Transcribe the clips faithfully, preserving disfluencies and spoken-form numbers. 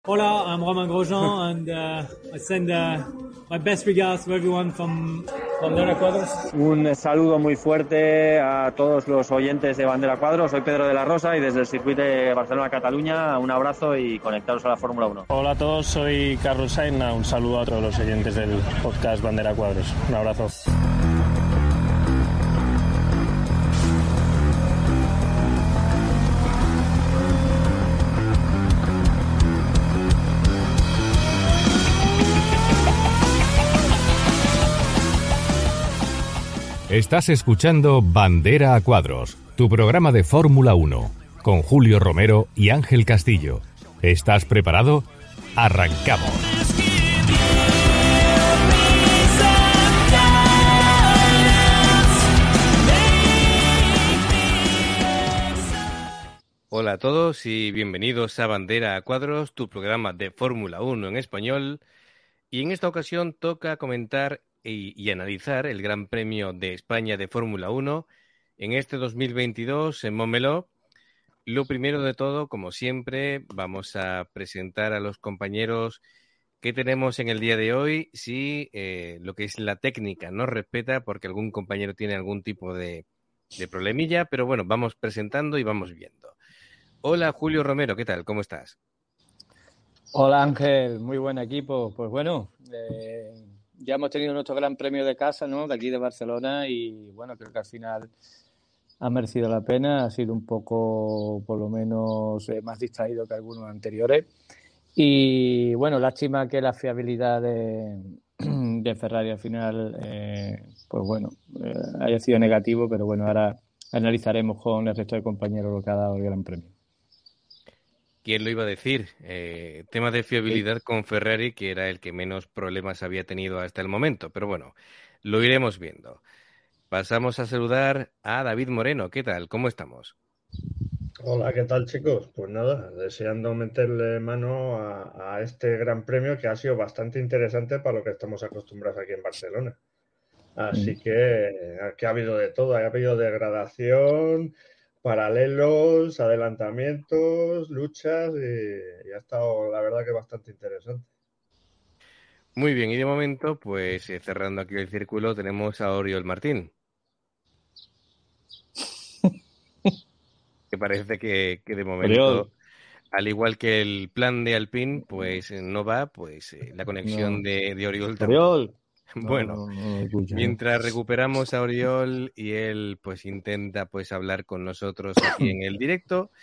Hola, I'm Romain Grosjean, and uh, I send uh, my best regards to everyone from Bandera Cuadros. Un saludo muy fuerte a todos los oyentes de Bandera Cuadros. Soy Pedro de la Rosa y desde el circuito de Barcelona-Cataluña un abrazo y conectaros a la Fórmula uno. Hola a todos, soy Carlos Sainz. Un saludo a todos los oyentes del podcast Bandera Cuadros. Un abrazo. Estás escuchando Bandera a Cuadros, tu programa de Fórmula uno, con Julio Romero y Ángel Castillo. ¿Estás preparado? ¡Arrancamos! Hola a todos y bienvenidos a Bandera a Cuadros, tu programa de Fórmula uno en español. Y en esta ocasión toca comentar y, y analizar el Gran Premio de España de Fórmula uno en este dos mil veintidós en Montmeló. Lo primero de todo, como siempre, vamos a presentar a los compañeros que tenemos en el día de hoy. Si eh, lo que es la técnica nos respeta, porque algún compañero tiene algún tipo de, de problemilla, pero bueno, vamos presentando y vamos viendo. Hola, Julio Romero, ¿qué tal? ¿Cómo estás? Hola Ángel, muy buen equipo. Pues bueno, eh, ya hemos tenido nuestro gran premio de casa, ¿no? De aquí de Barcelona y bueno, creo que al final ha merecido la pena. Ha sido un poco, por lo menos, eh, más distraído que algunos anteriores. Y bueno, lástima que la fiabilidad de, de Ferrari al final, eh, pues bueno, eh, haya sido negativo, pero bueno, ahora analizaremos con el resto de compañeros lo que ha dado el gran premio. ¿Quién lo iba a decir? Eh, tema de fiabilidad sí. Con Ferrari, que era el que menos problemas había tenido hasta el momento. Pero bueno, lo iremos viendo. Pasamos a saludar a David Moreno. ¿Qué tal? ¿Cómo estamos? Hola, ¿qué tal, chicos? Pues nada, deseando meterle mano a, a este gran premio que ha sido bastante interesante para lo que estamos acostumbrados aquí en Barcelona. Así que aquí ha habido de todo, ha habido degradación, paralelos, adelantamientos, luchas y, y ha estado, la verdad, que bastante interesante. Muy bien, y de momento, pues eh, cerrando aquí el círculo, tenemos a Oriol Martín. Que parece que, que de momento, Oriol, al igual que el plan de Alpine, pues eh, no va, pues eh, la conexión no. de, de Oriol tampoco. Oriol. Bueno, no, no, no escucha, mientras ¿no? recuperamos a Oriol y él pues intenta pues hablar con nosotros aquí en el directo,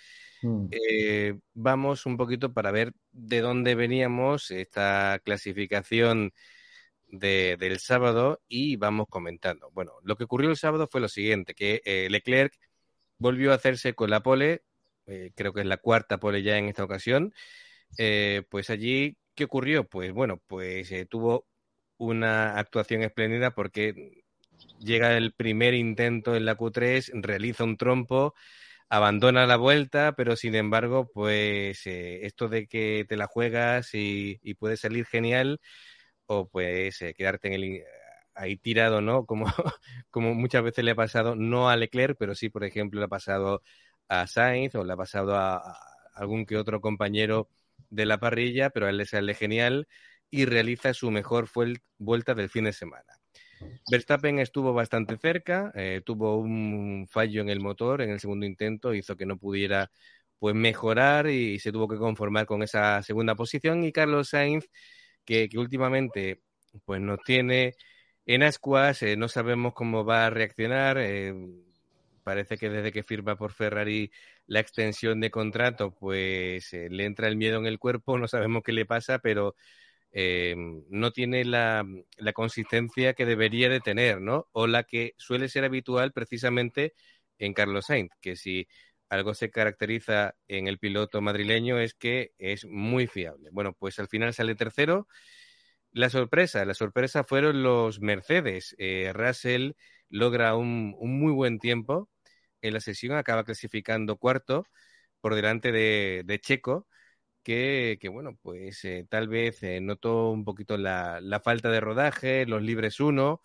eh, vamos un poquito para ver de dónde veníamos esta clasificación de, del sábado y vamos comentando. Bueno, lo que ocurrió el sábado fue lo siguiente, que eh, Leclerc volvió a hacerse con la pole, eh, creo que es la cuarta pole ya en esta ocasión. Eh, pues allí, ¿qué ocurrió? Pues bueno, pues eh, tuvo una actuación espléndida porque llega el primer intento en la Q tres, realiza un trompo, abandona la vuelta, pero sin embargo, pues eh, esto de que te la juegas y, y puede salir genial o puedes eh, quedarte en el, ahí tirado, ¿no? Como, como muchas veces le ha pasado, no a Leclerc, pero sí, por ejemplo, le ha pasado a Sainz o le ha pasado a, a algún que otro compañero de la parrilla, pero a él le sale genial y realiza su mejor vuelta del fin de semana. Verstappen estuvo bastante cerca, eh, tuvo un fallo en el motor en el segundo intento, hizo que no pudiera pues mejorar y se tuvo que conformar con esa segunda posición. Y Carlos Sainz, que, que últimamente pues nos tiene en ascuas, eh, no sabemos cómo va a reaccionar. Eh, parece que desde que firma por Ferrari la extensión de contrato, pues eh, le entra el miedo en el cuerpo, no sabemos qué le pasa, pero eh, no tiene la, la consistencia que debería de tener, ¿no? O la que suele ser habitual precisamente en Carlos Sainz, que si algo se caracteriza en el piloto madrileño es que es muy fiable. Bueno, pues al final sale tercero. La sorpresa, la sorpresa fueron los Mercedes. Eh, Russell logra un, un muy buen tiempo en la sesión, acaba clasificando cuarto por delante de, de Checo, que, que bueno, pues eh, tal vez eh, notó un poquito la, la falta de rodaje, los libres uno,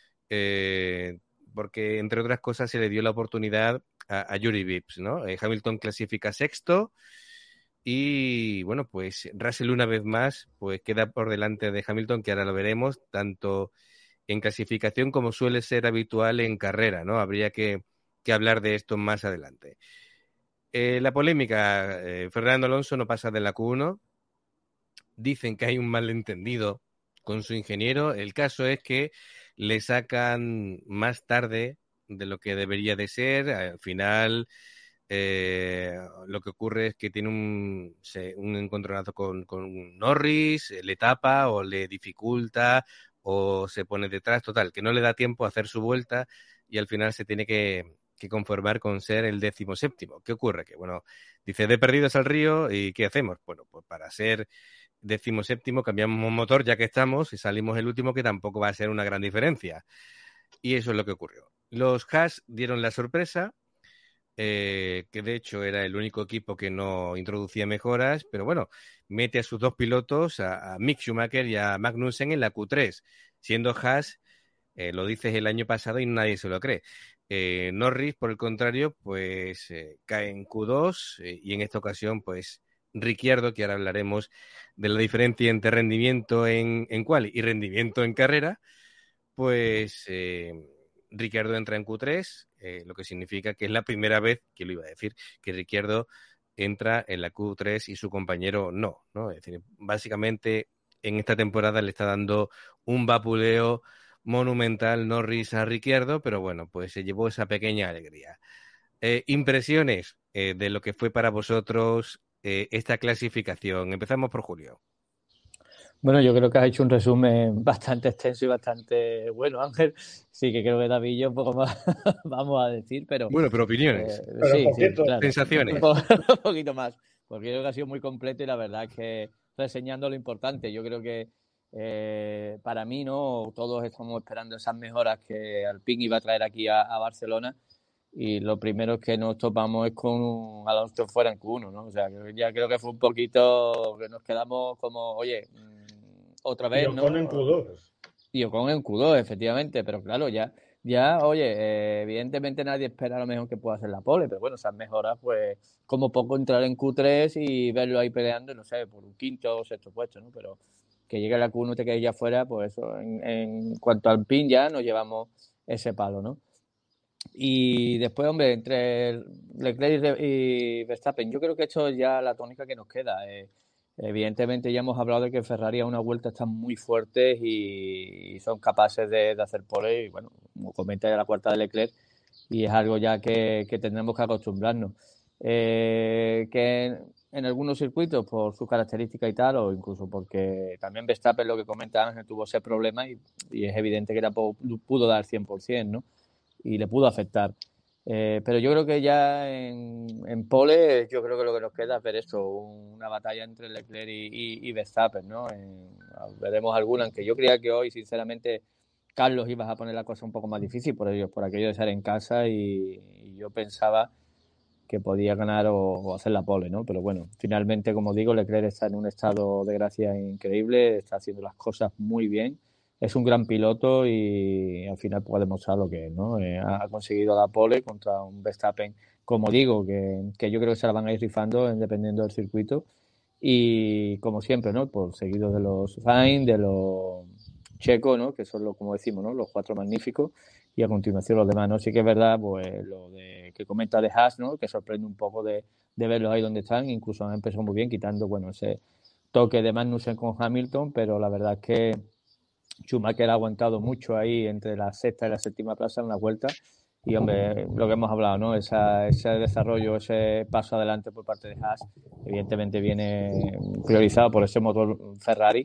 eh, porque entre otras cosas se le dio la oportunidad a, a Yuri Vips, ¿no? Eh, Hamilton clasifica sexto y y bueno, pues Russell una vez más pues queda por delante de Hamilton, que ahora lo veremos, tanto en clasificación como suele ser habitual en carrera, ¿no? Habría que, que hablar de esto más adelante. Eh, la polémica, eh, Fernando Alonso no pasa de la Q uno, dicen que hay un malentendido con su ingeniero, el caso es que le sacan más tarde de lo que debería de ser, al final eh, lo que ocurre es que tiene un, se, un encontronazo con, con Norris, le tapa o le dificulta o se pone detrás, total, que no le da tiempo a hacer su vuelta y al final se tiene que, que conformar con ser el décimo séptimo. ¿Qué ocurre? Que bueno, dice, de perdidos al río, ¿y qué hacemos? Bueno, pues para ser décimo séptimo cambiamos motor ya que estamos y salimos el último, que tampoco va a ser una gran diferencia. Y eso es lo que ocurrió. Los Haas dieron la sorpresa, eh, que de hecho era el único equipo que no introducía mejoras, pero bueno, mete a sus dos pilotos, a, a Mick Schumacher y a Magnussen en la Q tres, siendo Haas, eh, lo dices el año pasado y nadie se lo cree. Eh, Norris, por el contrario, pues eh, cae en Q dos eh, y en esta ocasión, pues Ricciardo, que ahora hablaremos de la diferencia entre rendimiento en, en quali y rendimiento en carrera, pues eh, Ricciardo entra en Q tres, eh, lo que significa que es la primera vez, que lo iba a decir, que Ricciardo entra en la Q tres y su compañero no, ¿no? Es decir, básicamente en esta temporada le está dando un vapuleo monumental Norris a Ricciardo, pero bueno, pues se llevó esa pequeña alegría. Eh, impresiones eh, de lo que fue para vosotros eh, esta clasificación. Empezamos por Julio. Bueno, yo creo que has hecho un resumen bastante extenso y bastante bueno, Ángel. Sí, que creo que David y yo un poco más vamos a decir, pero... Bueno, pero opiniones. Eh, pero sí, sí, claro. Sensaciones. Un, po un poquito más, porque creo que ha sido muy completo y la verdad es que reseñando lo importante. Yo creo que eh, para mí, ¿no? Todos estamos esperando esas mejoras que Alpine iba a traer aquí a, a Barcelona. Y lo primero que nos topamos es con un Alonso fuera en Q uno, ¿no? O sea, que ya creo que fue un poquito que nos quedamos como, oye, mmm, otra vez, y ¿no? Ocon en Q dos. Y Ocon en Q dos, efectivamente, pero claro, ya, ya oye, eh, evidentemente nadie espera a lo mejor que pueda hacer la pole, pero bueno, esas mejoras, pues, como poco entrar en Q tres y verlo ahí peleando, no sé, por un quinto o sexto puesto, ¿no? Pero que llegue a la Q uno y te quedes ya fuera, pues eso, en, en cuanto al pin ya nos llevamos ese palo, ¿no? Y después, hombre, entre Leclerc y Verstappen, yo creo que esto es ya la tónica que nos queda. Eh, evidentemente ya hemos hablado de que Ferrari a una vuelta están muy fuertes y, y son capaces de, de hacer pole, y bueno, como comenta ya la cuarta de Leclerc, y es algo ya que, que tendremos que acostumbrarnos. Eh, que en, en algunos circuitos, por sus características y tal, o incluso porque también Verstappen, lo que comenta Ángel, tuvo ese problema y, y es evidente que tampoco pudo dar cien por ciento, ¿no? Y le pudo afectar. Eh, pero yo creo que ya en, en pole, yo creo que lo que nos queda es ver esto, una batalla entre Leclerc y, y, y Verstappen, ¿no? En, veremos alguna, aunque yo creía que hoy, sinceramente, Carlos ibas a poner la cosa un poco más difícil por ellos, por aquello de estar en casa, y, y yo pensaba que podía ganar o, o hacer la pole, ¿no? Pero bueno, finalmente, como digo, Leclerc está en un estado de gracia increíble, está haciendo las cosas muy bien. Es un gran piloto y al final puede demostrar lo que es, ¿no? Eh, ha conseguido la pole contra un Verstappen, como digo, que, que yo creo que se la van a ir rifando dependiendo del circuito. Y como siempre, ¿no? Por seguido de los Sainz, de los Checo, ¿no? Que son, los, como decimos, ¿no? Los cuatro magníficos. Y a continuación los demás, ¿no? Sí que es verdad, pues lo de que comenta de Haas, ¿no? Que sorprende un poco de, de verlos ahí donde están. Incluso han empezado muy bien, quitando, bueno, ese toque de Magnussen con Hamilton, pero la verdad es que Schumacher ha aguantado mucho ahí entre la sexta y la séptima plaza en la vuelta. Y, hombre, lo que hemos hablado, ¿no? Esa, ese desarrollo, ese paso adelante por parte de Haas, evidentemente viene priorizado por ese motor Ferrari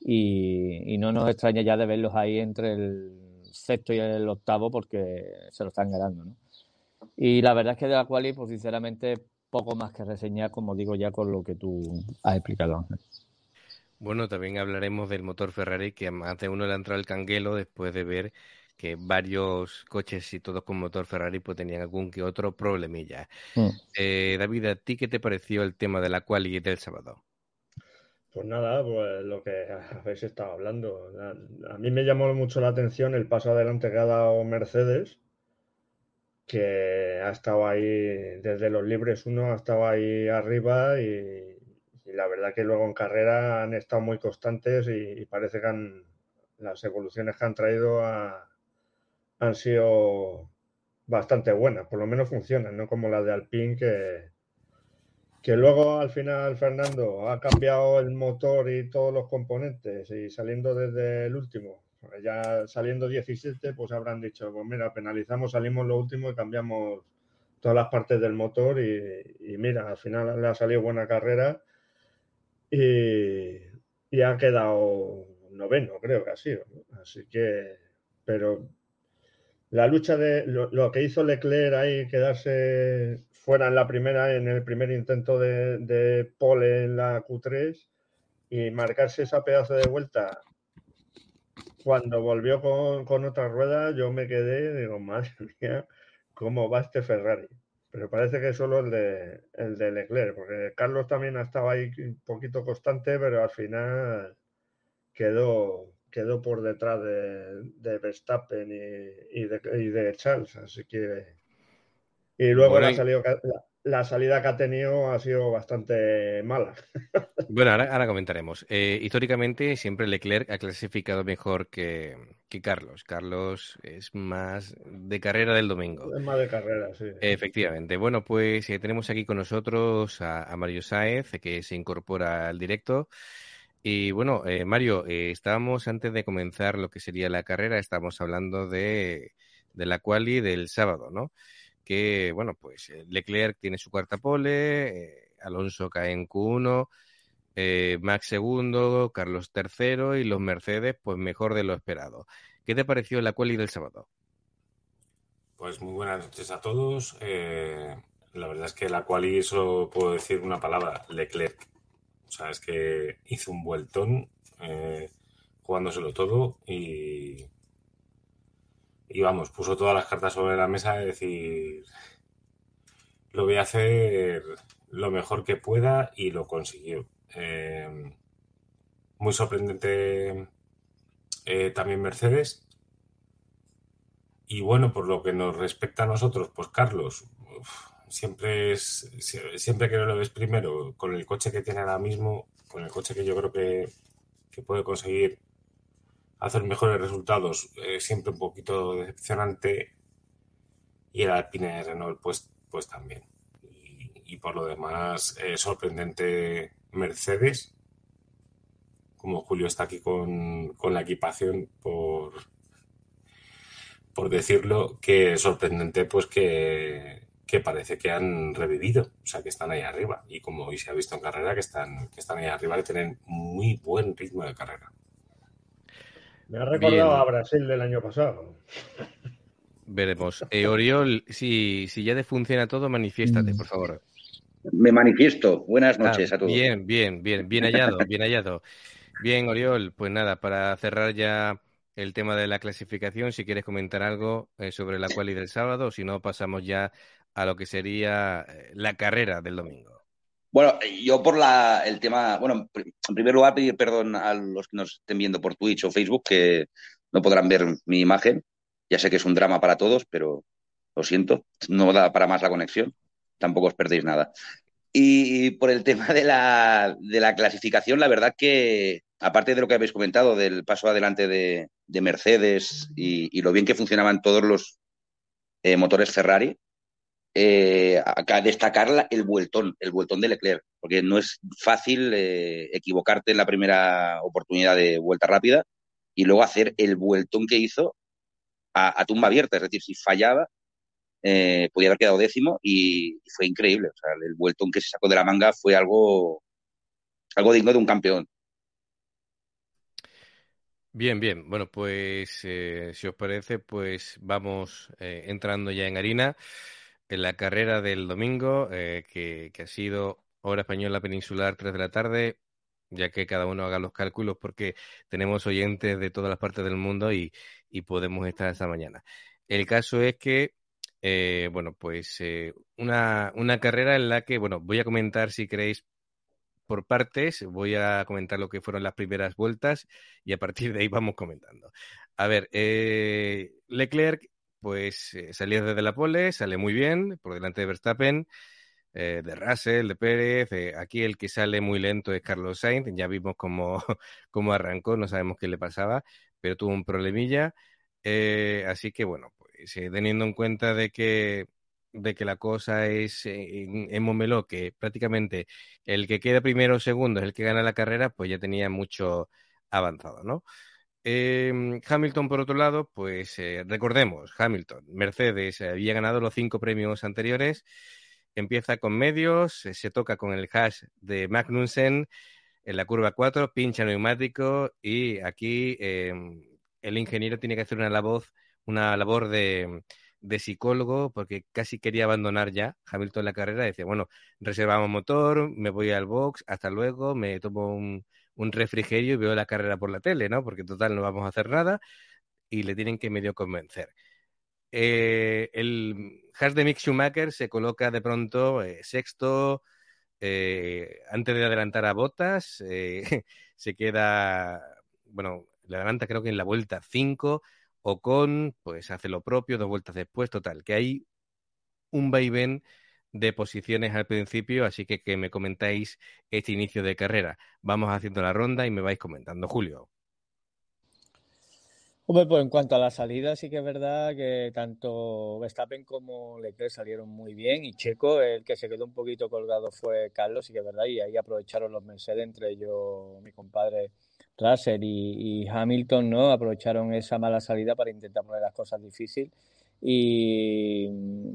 y, y no nos extraña ya de verlos ahí entre el sexto y el octavo porque se lo están ganando, ¿no? Y la verdad es que de la quali, pues sinceramente, poco más que reseñar, como digo, ya con lo que tú has explicado, Ángel. Bueno, también hablaremos del motor Ferrari, que a más de uno le ha entrado el canguelo después de ver que varios coches y todos con motor Ferrari pues tenían algún que otro problemilla. Mm. Eh, David, ¿a ti qué te pareció el tema de la quali del sábado? Pues nada, pues lo que habéis estado hablando. A, a mí me llamó mucho la atención el paso adelante que ha dado Mercedes, que ha estado ahí desde los libres uno, ha estado ahí arriba y, y la verdad que luego en carrera han estado muy constantes y, y parece que han, las evoluciones que han traído a, han sido bastante buenas, por lo menos funcionan, no como la de Alpine que, que luego al final Fernando ha cambiado el motor y todos los componentes y saliendo desde el último, ya saliendo diecisiete, pues habrán dicho, pues mira, penalizamos, salimos lo último y cambiamos todas las partes del motor y, y mira, al final le ha salido buena carrera y, y ha quedado noveno, creo que ha sido, ¿no? Así que, pero la lucha de lo, lo que hizo Leclerc ahí, quedarse fuera en la primera, en el primer intento de, de pole en la Q tres y marcarse esa pedazo de vuelta. Cuando volvió con, con otra rueda, yo me quedé, digo, madre mía, ¿cómo va este Ferrari? Pero parece que solo el de, el de Leclerc, porque Carlos también ha estado ahí un poquito constante, pero al final quedó, quedó por detrás de, de Verstappen y, y, de, y de Charles, así que... Y luego Bueno, la, y... salido, la, la salida que ha tenido ha sido bastante mala. Bueno, ahora, ahora comentaremos. Eh, históricamente siempre Leclerc ha clasificado mejor que, que Carlos. Carlos es más de carrera del domingo. Es más de carrera, sí. Efectivamente. Bueno, pues eh, tenemos aquí con nosotros a, a Mario Sáez, que se incorpora al directo. Y bueno, eh, Mario, eh, estábamos antes de comenzar lo que sería la carrera, estábamos hablando de, de la quali del sábado, ¿no? Que, bueno, pues eh, Leclerc tiene su cuarta pole, eh, Alonso cae en Q uno, eh, Max segundo, Carlos tercero y los Mercedes, pues mejor de lo esperado. ¿Qué te pareció la quali del sábado? Pues muy buenas noches a todos. Eh, la verdad es que la quali solo puedo decir una palabra, Leclerc. O sea, es que hizo un vueltón eh, jugándoselo todo y, y vamos, puso todas las cartas sobre la mesa de decir, lo voy a hacer lo mejor que pueda y lo consiguió. Eh, muy sorprendente eh, también Mercedes. Y bueno, por lo que nos respecta a nosotros, pues Carlos, uf, siempre es siempre que lo ves primero, con el coche que tiene ahora mismo, con el coche que yo creo que, que puede conseguir hacer mejores resultados, eh, siempre un poquito decepcionante, y el Alpine Renault pues, pues también. Y, y por lo demás, eh, sorprendente Mercedes, como Julio está aquí con, con la equipación por... por decirlo, que es sorprendente pues que, que parece que han revivido, o sea que están ahí arriba, y como hoy se ha visto en carrera que están, que están ahí arriba, que tienen muy buen ritmo de carrera. Me ha recordado Bien. a Brasil del año pasado. Veremos. Eh, Oriol, si, si ya te funciona todo, manifiéstate, por favor. Me manifiesto. Buenas noches Ah, a todos. bien, bien, bien, bien hallado, bien hallado. Bien, Oriol, pues nada, para cerrar ya el tema de la clasificación, si quieres comentar algo eh, sobre la quali del sábado, o si no, pasamos ya a lo que sería eh, la carrera del domingo. Bueno, yo por la, el tema, bueno, en primer lugar pedir perdón a los que nos estén viendo por Twitch o Facebook, que no podrán ver mi imagen. Ya sé que es un drama para todos, pero lo siento, no da para más la conexión, tampoco os perdéis nada. Y por el tema de la, de la clasificación, la verdad que, aparte de lo que habéis comentado, del paso adelante de, de Mercedes y, y lo bien que funcionaban todos los eh, motores Ferrari, eh, acá destacar la, el vueltón, el vueltón de Leclerc, porque no es fácil eh, equivocarte en la primera oportunidad de vuelta rápida y luego hacer el vueltón que hizo a, a tumba abierta, es decir, si fallaba, eh, podía haber quedado décimo y, y fue increíble. O sea, el vueltón que se sacó de la manga fue algo, algo digno de un campeón. Bien, bien. Bueno, pues eh, si os parece, pues vamos eh, entrando ya en harina en la carrera del domingo, eh, que, que ha sido hora española peninsular, tres de la tarde, ya que cada uno haga los cálculos porque tenemos oyentes de todas las partes del mundo y, y podemos estar esta mañana. El caso es que, eh, bueno, pues eh, una, una carrera en la que, bueno, voy a comentar si queréis por partes, voy a comentar lo que fueron las primeras vueltas y a partir de ahí vamos comentando. A ver, eh, Leclerc, pues eh, salía desde la pole, sale muy bien, por delante de Verstappen. eh, de Russell, de Pérez. Eh, aquí el que sale muy lento es Carlos Sainz. Ya vimos cómo, cómo arrancó, no sabemos qué le pasaba, pero tuvo un problemilla. Eh, así que bueno, pues eh, teniendo en cuenta de que de que la cosa es eh, en, en Montmeló, que prácticamente el que queda primero o segundo es el que gana la carrera, pues ya tenía mucho avanzado, ¿no? Eh, Hamilton, por otro lado, pues eh, recordemos, Hamilton, Mercedes eh, había ganado los cinco premios anteriores, empieza con medios, eh, se toca con el hash de Magnussen en la curva cuatro, pincha neumático y aquí eh, el ingeniero tiene que hacer una labor, una labor de, de psicólogo porque casi quería abandonar ya Hamilton la carrera. Decía, bueno, reservamos motor, me voy al box, hasta luego, me tomo un, un refrigerio y veo la carrera por la tele, ¿no? Porque total no vamos a hacer nada y le tienen que medio convencer. Eh, el hash de Mick Schumacher se coloca de pronto eh, sexto, eh, antes de adelantar a Bottas, eh, se queda, bueno, le adelanta creo que en la vuelta cinco, Ocon pues hace lo propio, dos vueltas después, total, que hay un vaivén de posiciones al principio, así que que me comentáis este inicio de carrera. Vamos haciendo la ronda y me vais comentando, Julio. Hombre, pues en cuanto a la salida, sí que es verdad que tanto Verstappen como Leclerc salieron muy bien y Checo, el que se quedó un poquito colgado fue Carlos, sí que es verdad, y ahí aprovecharon los Mercedes, entre ellos mi compadre Russell y, y Hamilton, ¿no? Aprovecharon esa mala salida para intentar poner las cosas difíciles y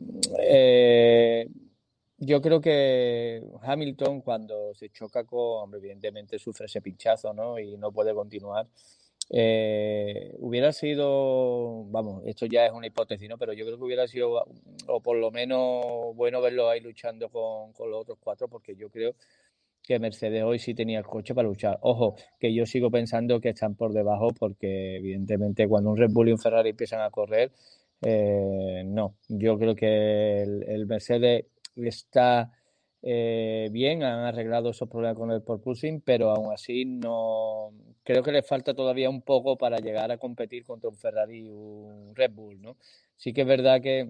eh, yo creo que Hamilton cuando se choca con, hombre, evidentemente sufre ese pinchazo, ¿no? Y no puede continuar. Eh, hubiera sido, vamos, esto ya es una hipótesis, ¿no? Pero yo creo que hubiera sido, o por lo menos, bueno verlo ahí luchando con, con los otros cuatro, porque yo creo que Mercedes hoy sí tenía el coche para luchar. Ojo, que yo sigo pensando que están por debajo, porque evidentemente cuando un Red Bull y un Ferrari empiezan a correr, eh, no. Yo creo que el, el Mercedes está eh, bien, han arreglado esos problemas con el porpoising, pero aún así no creo que le falta todavía un poco para llegar a competir contra un Ferrari y un Red Bull, ¿no? Sí que es verdad que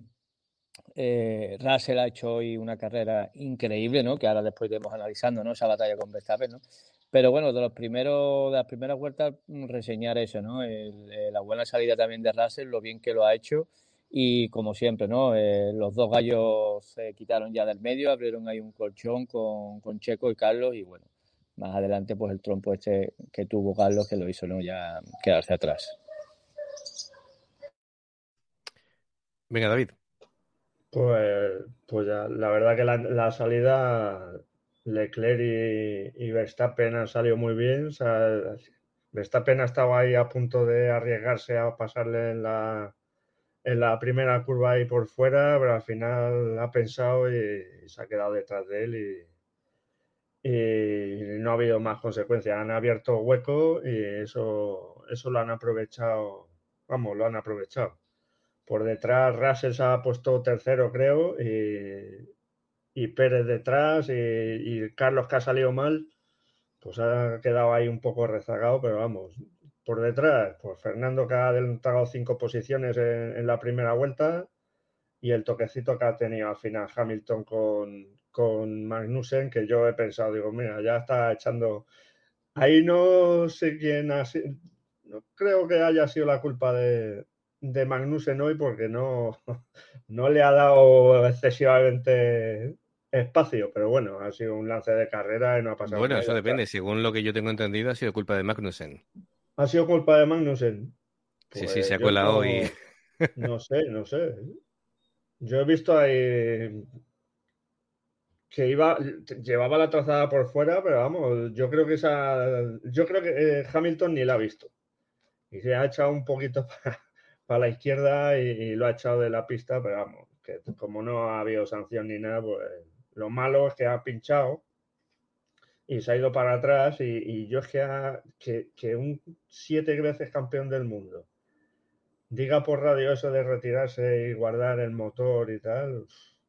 eh, Russell ha hecho hoy una carrera increíble, ¿no? Que ahora después iremos analizando, ¿no? Esa batalla con Verstappen, ¿no? Pero bueno, de los primeros, de las primeras vueltas, reseñar eso, ¿no? El, eh, la buena salida también de Russell, lo bien que lo ha hecho y como siempre, ¿no? Eh, los dos gallos se quitaron ya del medio, abrieron ahí un colchón con, con Checo y Carlos y bueno, más adelante pues el trompo este que tuvo Carlos que lo hizo, ¿no? Ya quedarse atrás. Venga, David. Pues, pues ya, la verdad que la, la salida Leclerc y, y Verstappen han salido muy bien. O sea, Verstappen ha estado ahí a punto de arriesgarse a pasarle en la, en la primera curva ahí por fuera, pero al final ha pensado y, y se ha quedado detrás de él y, y no ha habido más consecuencias. Han abierto hueco y eso, eso lo han aprovechado. Vamos, lo han aprovechado. Por detrás Russell se ha puesto tercero, creo, y, y Pérez detrás y, y Carlos, que ha salido mal, pues ha quedado ahí un poco rezagado, pero vamos, por detrás, pues Fernando, que ha adelantado cinco posiciones en, en la primera vuelta y el toquecito que ha tenido al final Hamilton con, con Magnussen, que yo he pensado, digo, mira, ya está echando... Ahí no sé quién ha sido, no creo que haya sido la culpa de, de Magnussen hoy porque no, no le ha dado excesivamente espacio, pero bueno, ha sido un lance de carrera y no ha pasado Bueno, nada. eso depende. Según lo que yo tengo entendido, ha sido culpa de Magnussen. ¿Ha sido culpa de Magnussen? Sí, sí, se Pues ha yo colado y... no, no sé, no sé. Yo he visto ahí que iba, llevaba la trazada por fuera, pero vamos, yo creo que esa, yo creo que eh, Hamilton ni la ha visto. Y se ha echado un poquito para, para la izquierda y, y lo ha echado de la pista, pero vamos, que como no ha habido sanción ni nada, pues lo malo es que ha pinchado y se ha ido para atrás y, y yo es que, ha, que, que un siete veces campeón del mundo diga por radio eso de retirarse y guardar el motor y tal.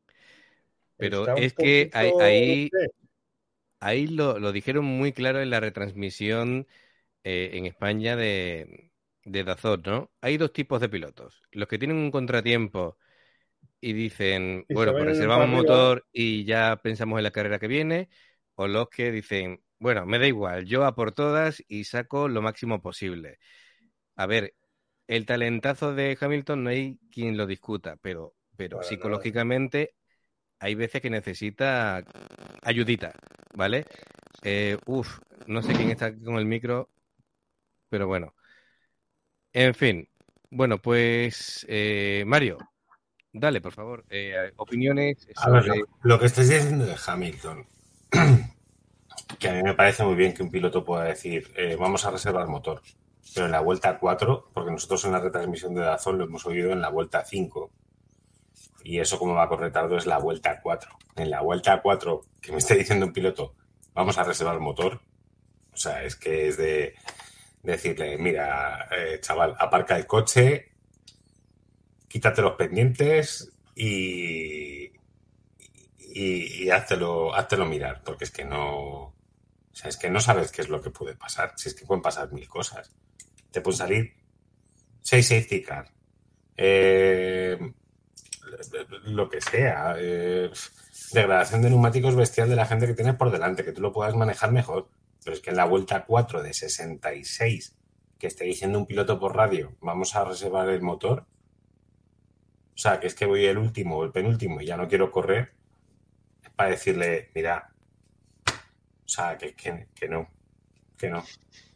Pero Está un es que poquito... ahí, ahí, ¿qué? ahí lo, lo dijeron muy claro en la retransmisión eh, en España de, de D A Z N, ¿no? Hay dos tipos de pilotos. Los que tienen un contratiempo y dicen, Y se bueno, pues vienen reservamos para arriba. motor y ya pensamos en la carrera que viene, o los que dicen, bueno, me da igual, yo a por todas y saco lo máximo posible. A ver, el talentazo de Hamilton no hay quien lo discuta, pero, pero Para nada. psicológicamente hay veces que necesita ayudita, ¿vale? Eh, uf, no sé quién está aquí con el micro, pero bueno. En fin, bueno, pues eh, Mario, dale, por favor, eh, opiniones A ver, lo, sobre... lo que estáis diciendo de Hamilton, que a mí me parece muy bien que un piloto pueda decir, eh, vamos a reservar motor, pero en la vuelta cuatro, porque nosotros en la retransmisión de Dazón lo hemos oído en la vuelta cinco, y eso como va con retardo es la vuelta cuatro. En la vuelta cuatro, que me esté diciendo un piloto, vamos a reservar motor, o sea, es que es de decirle, mira, eh, chaval, aparca el coche, quítate los pendientes y, y, y háztelo, háztelo mirar, porque es que no... O sea, es que no sabes qué es lo que puede pasar. Si es que pueden pasar mil cosas. Te pueden salir seis safety car. Eh, lo que sea. Eh, degradación de neumáticos bestial de la gente que tienes por delante, que tú lo puedas manejar mejor. Pero es que en la vuelta cuatro de sesenta y seis, que esté diciendo un piloto por radio, vamos a reservar el motor. O sea, que es que voy el último o el penúltimo y ya no quiero correr. Es para decirle, mira, o sea, que, que, que no, que no.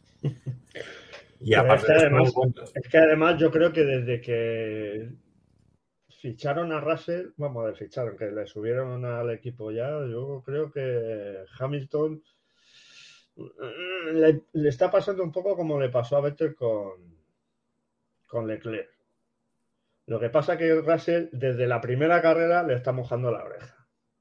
Y Pero aparte es que, de además, esto, es que además yo creo que desde que ficharon a Russell, vamos a ver, ficharon, que le subieron al equipo ya, yo creo que Hamilton le, le está pasando un poco como le pasó a Vettel con, con Leclerc. Lo que pasa es que Russell desde la primera carrera le está mojando la oreja.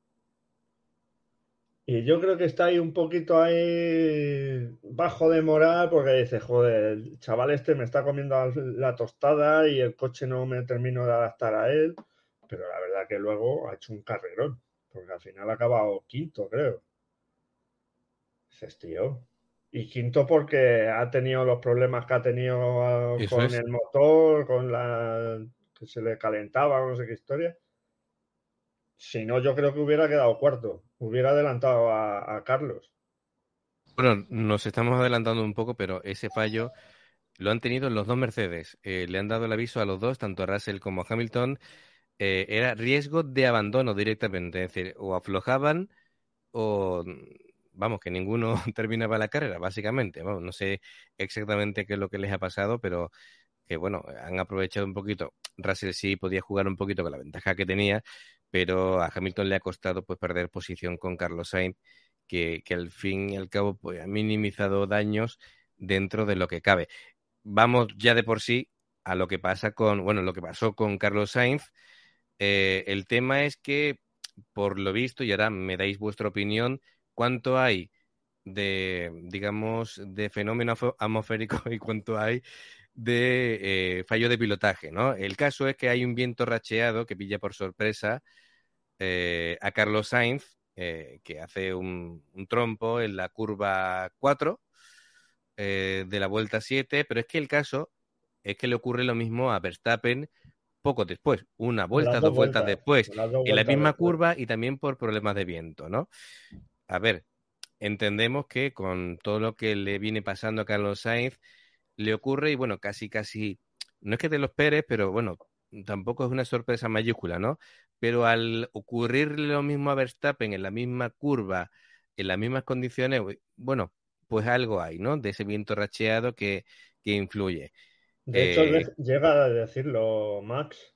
Y yo creo que está ahí un poquito ahí bajo de moral porque dice, joder, el chaval este me está comiendo la tostada y el coche no me termino de adaptar a él. Pero la verdad que luego ha hecho un carrerón, porque al final ha acabado quinto, creo. Se estío. Y quinto porque ha tenido los problemas que ha tenido Eso con es. el motor, con la que se le calentaba, no sé qué historia. Si no, yo creo que hubiera quedado cuarto. Hubiera adelantado a, a Carlos. Bueno, nos estamos adelantando un poco, pero ese fallo lo han tenido los dos Mercedes. Eh, le han dado el aviso a los dos, tanto a Russell como a Hamilton. Eh, era riesgo de abandono directamente, es decir, o aflojaban o, vamos, que ninguno terminaba la carrera, básicamente. Vamos, no sé exactamente qué es lo que les ha pasado, pero que, bueno, han aprovechado un poquito. Russell sí podía jugar un poquito con la ventaja que tenía, pero a Hamilton le ha costado pues perder posición con Carlos Sainz, que, que al fin y al cabo pues, ha minimizado daños dentro de lo que cabe. Vamos ya de por sí a lo que pasa con, bueno, lo que pasó con Carlos Sainz. Eh, el tema es que, por lo visto, y ahora me dais vuestra opinión, ¿cuánto hay de, digamos, de fenómeno atmosférico y cuánto hay de eh, fallo de pilotaje, ¿no? El caso es que hay un viento racheado que pilla por sorpresa eh, a Carlos Sainz, eh, que hace un, un trompo en la curva cuatro eh, de la vuelta siete, pero es que el caso es que le ocurre lo mismo a Verstappen poco después, una vuelta, Las dos dos vueltas vueltas. después, Las dos en la vueltas misma después. curva y también por problemas de viento, ¿no? A ver, entendemos que con todo lo que le viene pasando a Carlos Sainz, le ocurre y bueno, casi, casi, no es que te lo esperes, pero bueno, tampoco es una sorpresa mayúscula, ¿no? Pero al ocurrirle lo mismo a Verstappen en la misma curva, en las mismas condiciones, bueno, pues algo hay, ¿no? De ese viento racheado que, que influye. De hecho, Eh, llega a decirlo Max,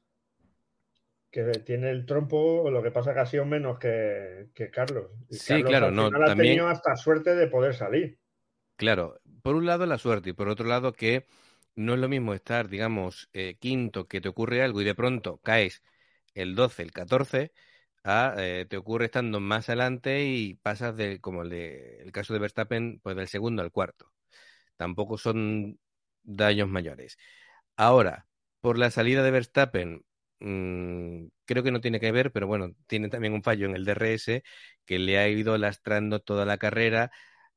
que tiene el trompo, lo que pasa que ha sido menos que, que Carlos. Y sí, Carlos claro, al no, final ha también, tenido hasta suerte de poder salir. claro, por un lado la suerte y por otro lado que no es lo mismo estar, digamos, eh, quinto, que te ocurre algo y de pronto caes el doce, el catorce, a, eh, te ocurre estando más adelante y pasas de, como el, de, el caso de Verstappen, pues del segundo al cuarto. Tampoco son daños mayores. Ahora, por la salida de Verstappen, mmm, creo que no tiene que ver, pero bueno, tiene también un fallo en el D R S que le ha ido lastrando toda la carrera.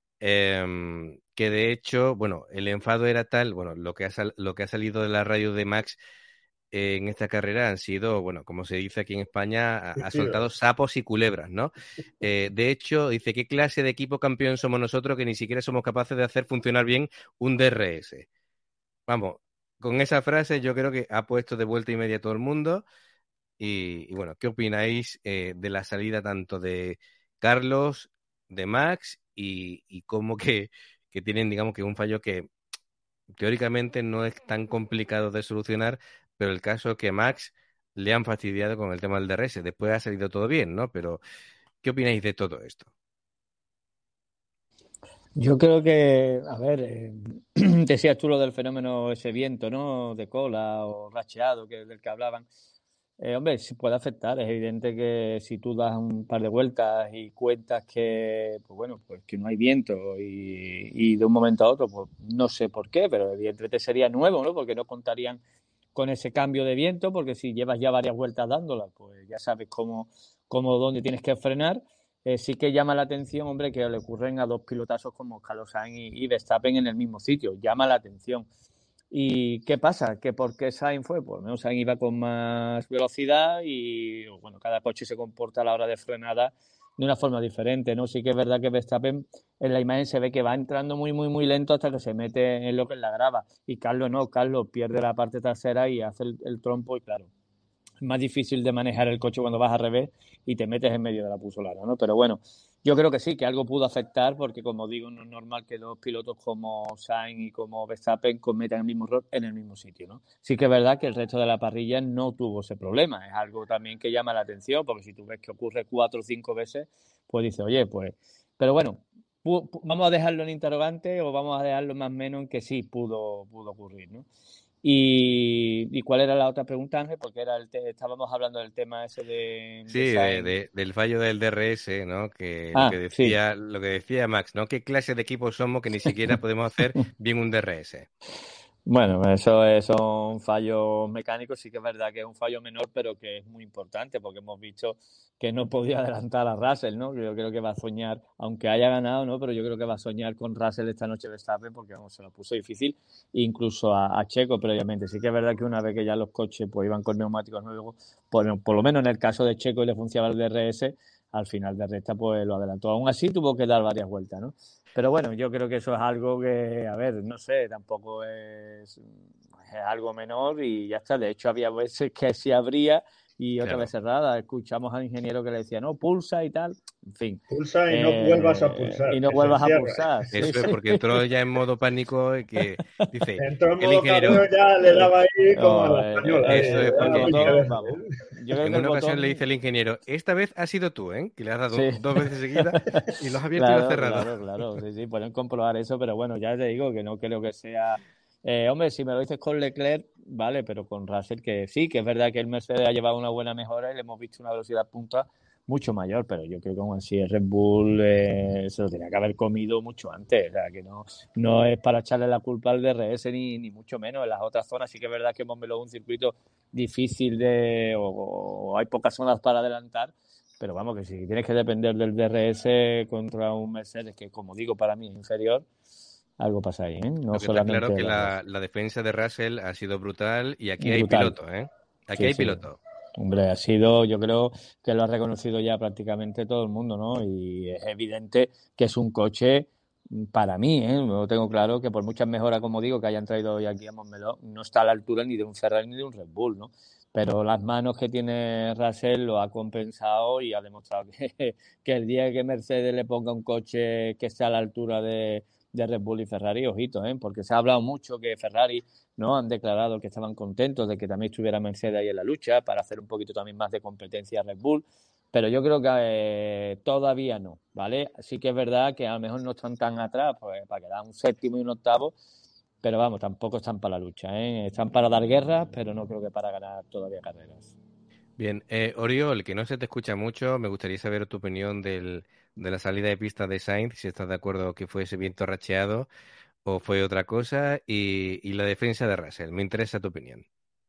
Eh, que de hecho, bueno, el enfado era tal, bueno, lo que ha, sal, lo que ha salido de la radio de Max eh, en esta carrera han sido, bueno, como se dice aquí en España, ha, ha Sí, soltado sapos y culebras, ¿no? Eh, de hecho, dice, ¿qué clase de equipo campeón somos nosotros que ni siquiera somos capaces de hacer funcionar bien un D R S? Vamos, con esa frase yo creo que ha puesto de vuelta y media a todo el mundo. Y, y bueno, ¿qué opináis eh, de la salida tanto de Carlos, de Max y, y cómo que, que tienen, digamos, que un fallo que teóricamente no es tan complicado de solucionar, pero el caso es que a Max le han fastidiado con el tema del D R S. Después ha salido todo bien, ¿no? Pero, ¿qué opináis de todo esto? Yo creo que, a ver, eh, decías tú lo del fenómeno ese viento, ¿no? De cola o racheado, que del que hablaban. Eh, hombre, sí puede afectar. Es evidente que si tú das un par de vueltas y cuentas que, pues bueno, pues que no hay viento y, y de un momento a otro, pues no sé por qué, pero evidentemente sería nuevo, ¿no? Porque no contarían con ese cambio de viento, porque si llevas ya varias vueltas dándola, pues ya sabes cómo, cómo dónde tienes que frenar. Eh, sí que llama la atención, hombre, que le ocurren a dos pilotazos como Carlos Sainz y, y Verstappen en el mismo sitio. Llama la atención. ¿Y qué pasa? ¿Que por qué Sainz fue? Pues no, Sainz iba con más velocidad y, bueno, cada coche se comporta a la hora de frenada de una forma diferente, ¿no? Sí que es verdad que Verstappen en la imagen se ve que va entrando muy, muy, muy lento hasta que se mete en lo que es la grava. Y Carlos no, Carlos pierde la parte trasera y hace el, el trompo y claro, es más difícil de manejar el coche cuando vas al revés y te metes en medio de la pusolana, ¿no? Pero bueno, yo creo que sí, que algo pudo afectar porque, como digo, no es normal que dos pilotos como Sainz y como Verstappen cometan el mismo error en el mismo sitio, ¿no? Sí que es verdad que el resto de la parrilla no tuvo ese problema. Es algo también que llama la atención porque si tú ves que ocurre cuatro o cinco veces, pues dices, oye, pues... Pero bueno, vamos a dejarlo en interrogante o vamos a dejarlo más o menos en que sí pudo, pudo ocurrir, ¿no? Y, ¿Y cuál era la otra pregunta, Ángel? Porque era el te, estábamos hablando del tema ese de, Sí, de, de, de, del fallo del D R S, ¿no? Que lo ah, que sí. decía, lo que decía Max, ¿no? ¿Qué clase de equipo somos que ni siquiera podemos hacer bien un D R S? Bueno, eso es, son fallos mecánicos, sí que es verdad que es un fallo menor, pero que es muy importante porque hemos visto que no podía adelantar a Russell, ¿no? Yo creo que va a soñar, aunque haya ganado, ¿no? Pero yo creo que va a soñar con Russell esta noche Verstappen porque vamos, se lo puso difícil, incluso a, a Checo previamente. Sí que es verdad que una vez que ya los coches pues iban con neumáticos nuevos, pues, por lo menos en el caso de Checo y le funcionaba el D R S, al final de recta pues lo adelantó. Aún así tuvo que dar varias vueltas, ¿no? Pero bueno, yo creo que eso es algo que, a ver, no sé, tampoco es, es algo menor y ya está. De hecho, había veces que sí abría y otra Claro. vez cerrada. Escuchamos al ingeniero que le decía, no, pulsa y tal. En fin. Pulsa y eh, no vuelvas a pulsar. Y no que vuelvas se a cierra. pulsar. Sí, Eso es sí. porque entró ya en modo pánico y que dice Entró en el modo ingeniero. cabreo, ya le daba ahí como a No, la eh, española. Eso ahí, es le daba porque el muchas botón, veces. vamos. Yo creo En que el una ocasión botón... le dice el ingeniero, esta vez has sido tú, ¿eh? Que le has dado Sí. dos veces seguidas y los has abierto Claro, y los has cerrado. claro, claro. Sí, sí, pueden comprobar eso, pero bueno, ya te digo que no creo que sea... Eh, hombre, si me lo dices con Leclerc, vale, pero con Russell que sí, que es verdad que el Mercedes ha llevado una buena mejora y le hemos visto una velocidad punta mucho mayor, pero yo creo que aún así el Red Bull eh, se lo tenía que haber comido mucho antes, o sea, que no, no es para echarle la culpa al D R S ni, ni mucho menos. En las otras zonas sí que es verdad que Montmeló es un circuito difícil de... o, o hay pocas zonas para adelantar, pero vamos, que si tienes que depender del D R S contra un Mercedes que, como digo, para mí es inferior, algo pasa ahí, ¿eh? No Lo que está solamente claro que la, la, la defensa de Russell ha sido brutal y aquí brutal. hay piloto, ¿eh? Aquí Sí, hay sí. piloto. Hombre, ha sido, yo creo que lo ha reconocido ya prácticamente todo el mundo, ¿no? Y es evidente que es un coche, para mí, ¿eh? Lo tengo claro, que por muchas mejoras, como digo, que hayan traído hoy aquí a Montmeló, no está a la altura ni de un Ferrari ni de un Red Bull, ¿no? Pero las manos que tiene Russell lo ha compensado y ha demostrado que, que el día que Mercedes le ponga un coche que esté a la altura de, de Red Bull y Ferrari, ojito, ¿eh? Porque se ha hablado mucho que Ferrari, ¿no? Han declarado que estaban contentos de que también estuviera Mercedes ahí en la lucha para hacer un poquito también más de competencia a Red Bull, pero yo creo que eh, todavía no, ¿vale? Sí que es verdad que a lo mejor no están tan atrás, pues para quedar un séptimo y un octavo, pero vamos, tampoco están para la lucha, ¿eh? Están para dar guerras, pero no creo que para ganar todavía carreras. Bien, eh, Oriol, que no se te escucha mucho, me gustaría saber tu opinión del, de la salida de pista de Sainz, si estás de acuerdo que fue ese viento racheado o fue otra cosa, y, y la defensa de Russell. Me interesa tu opinión.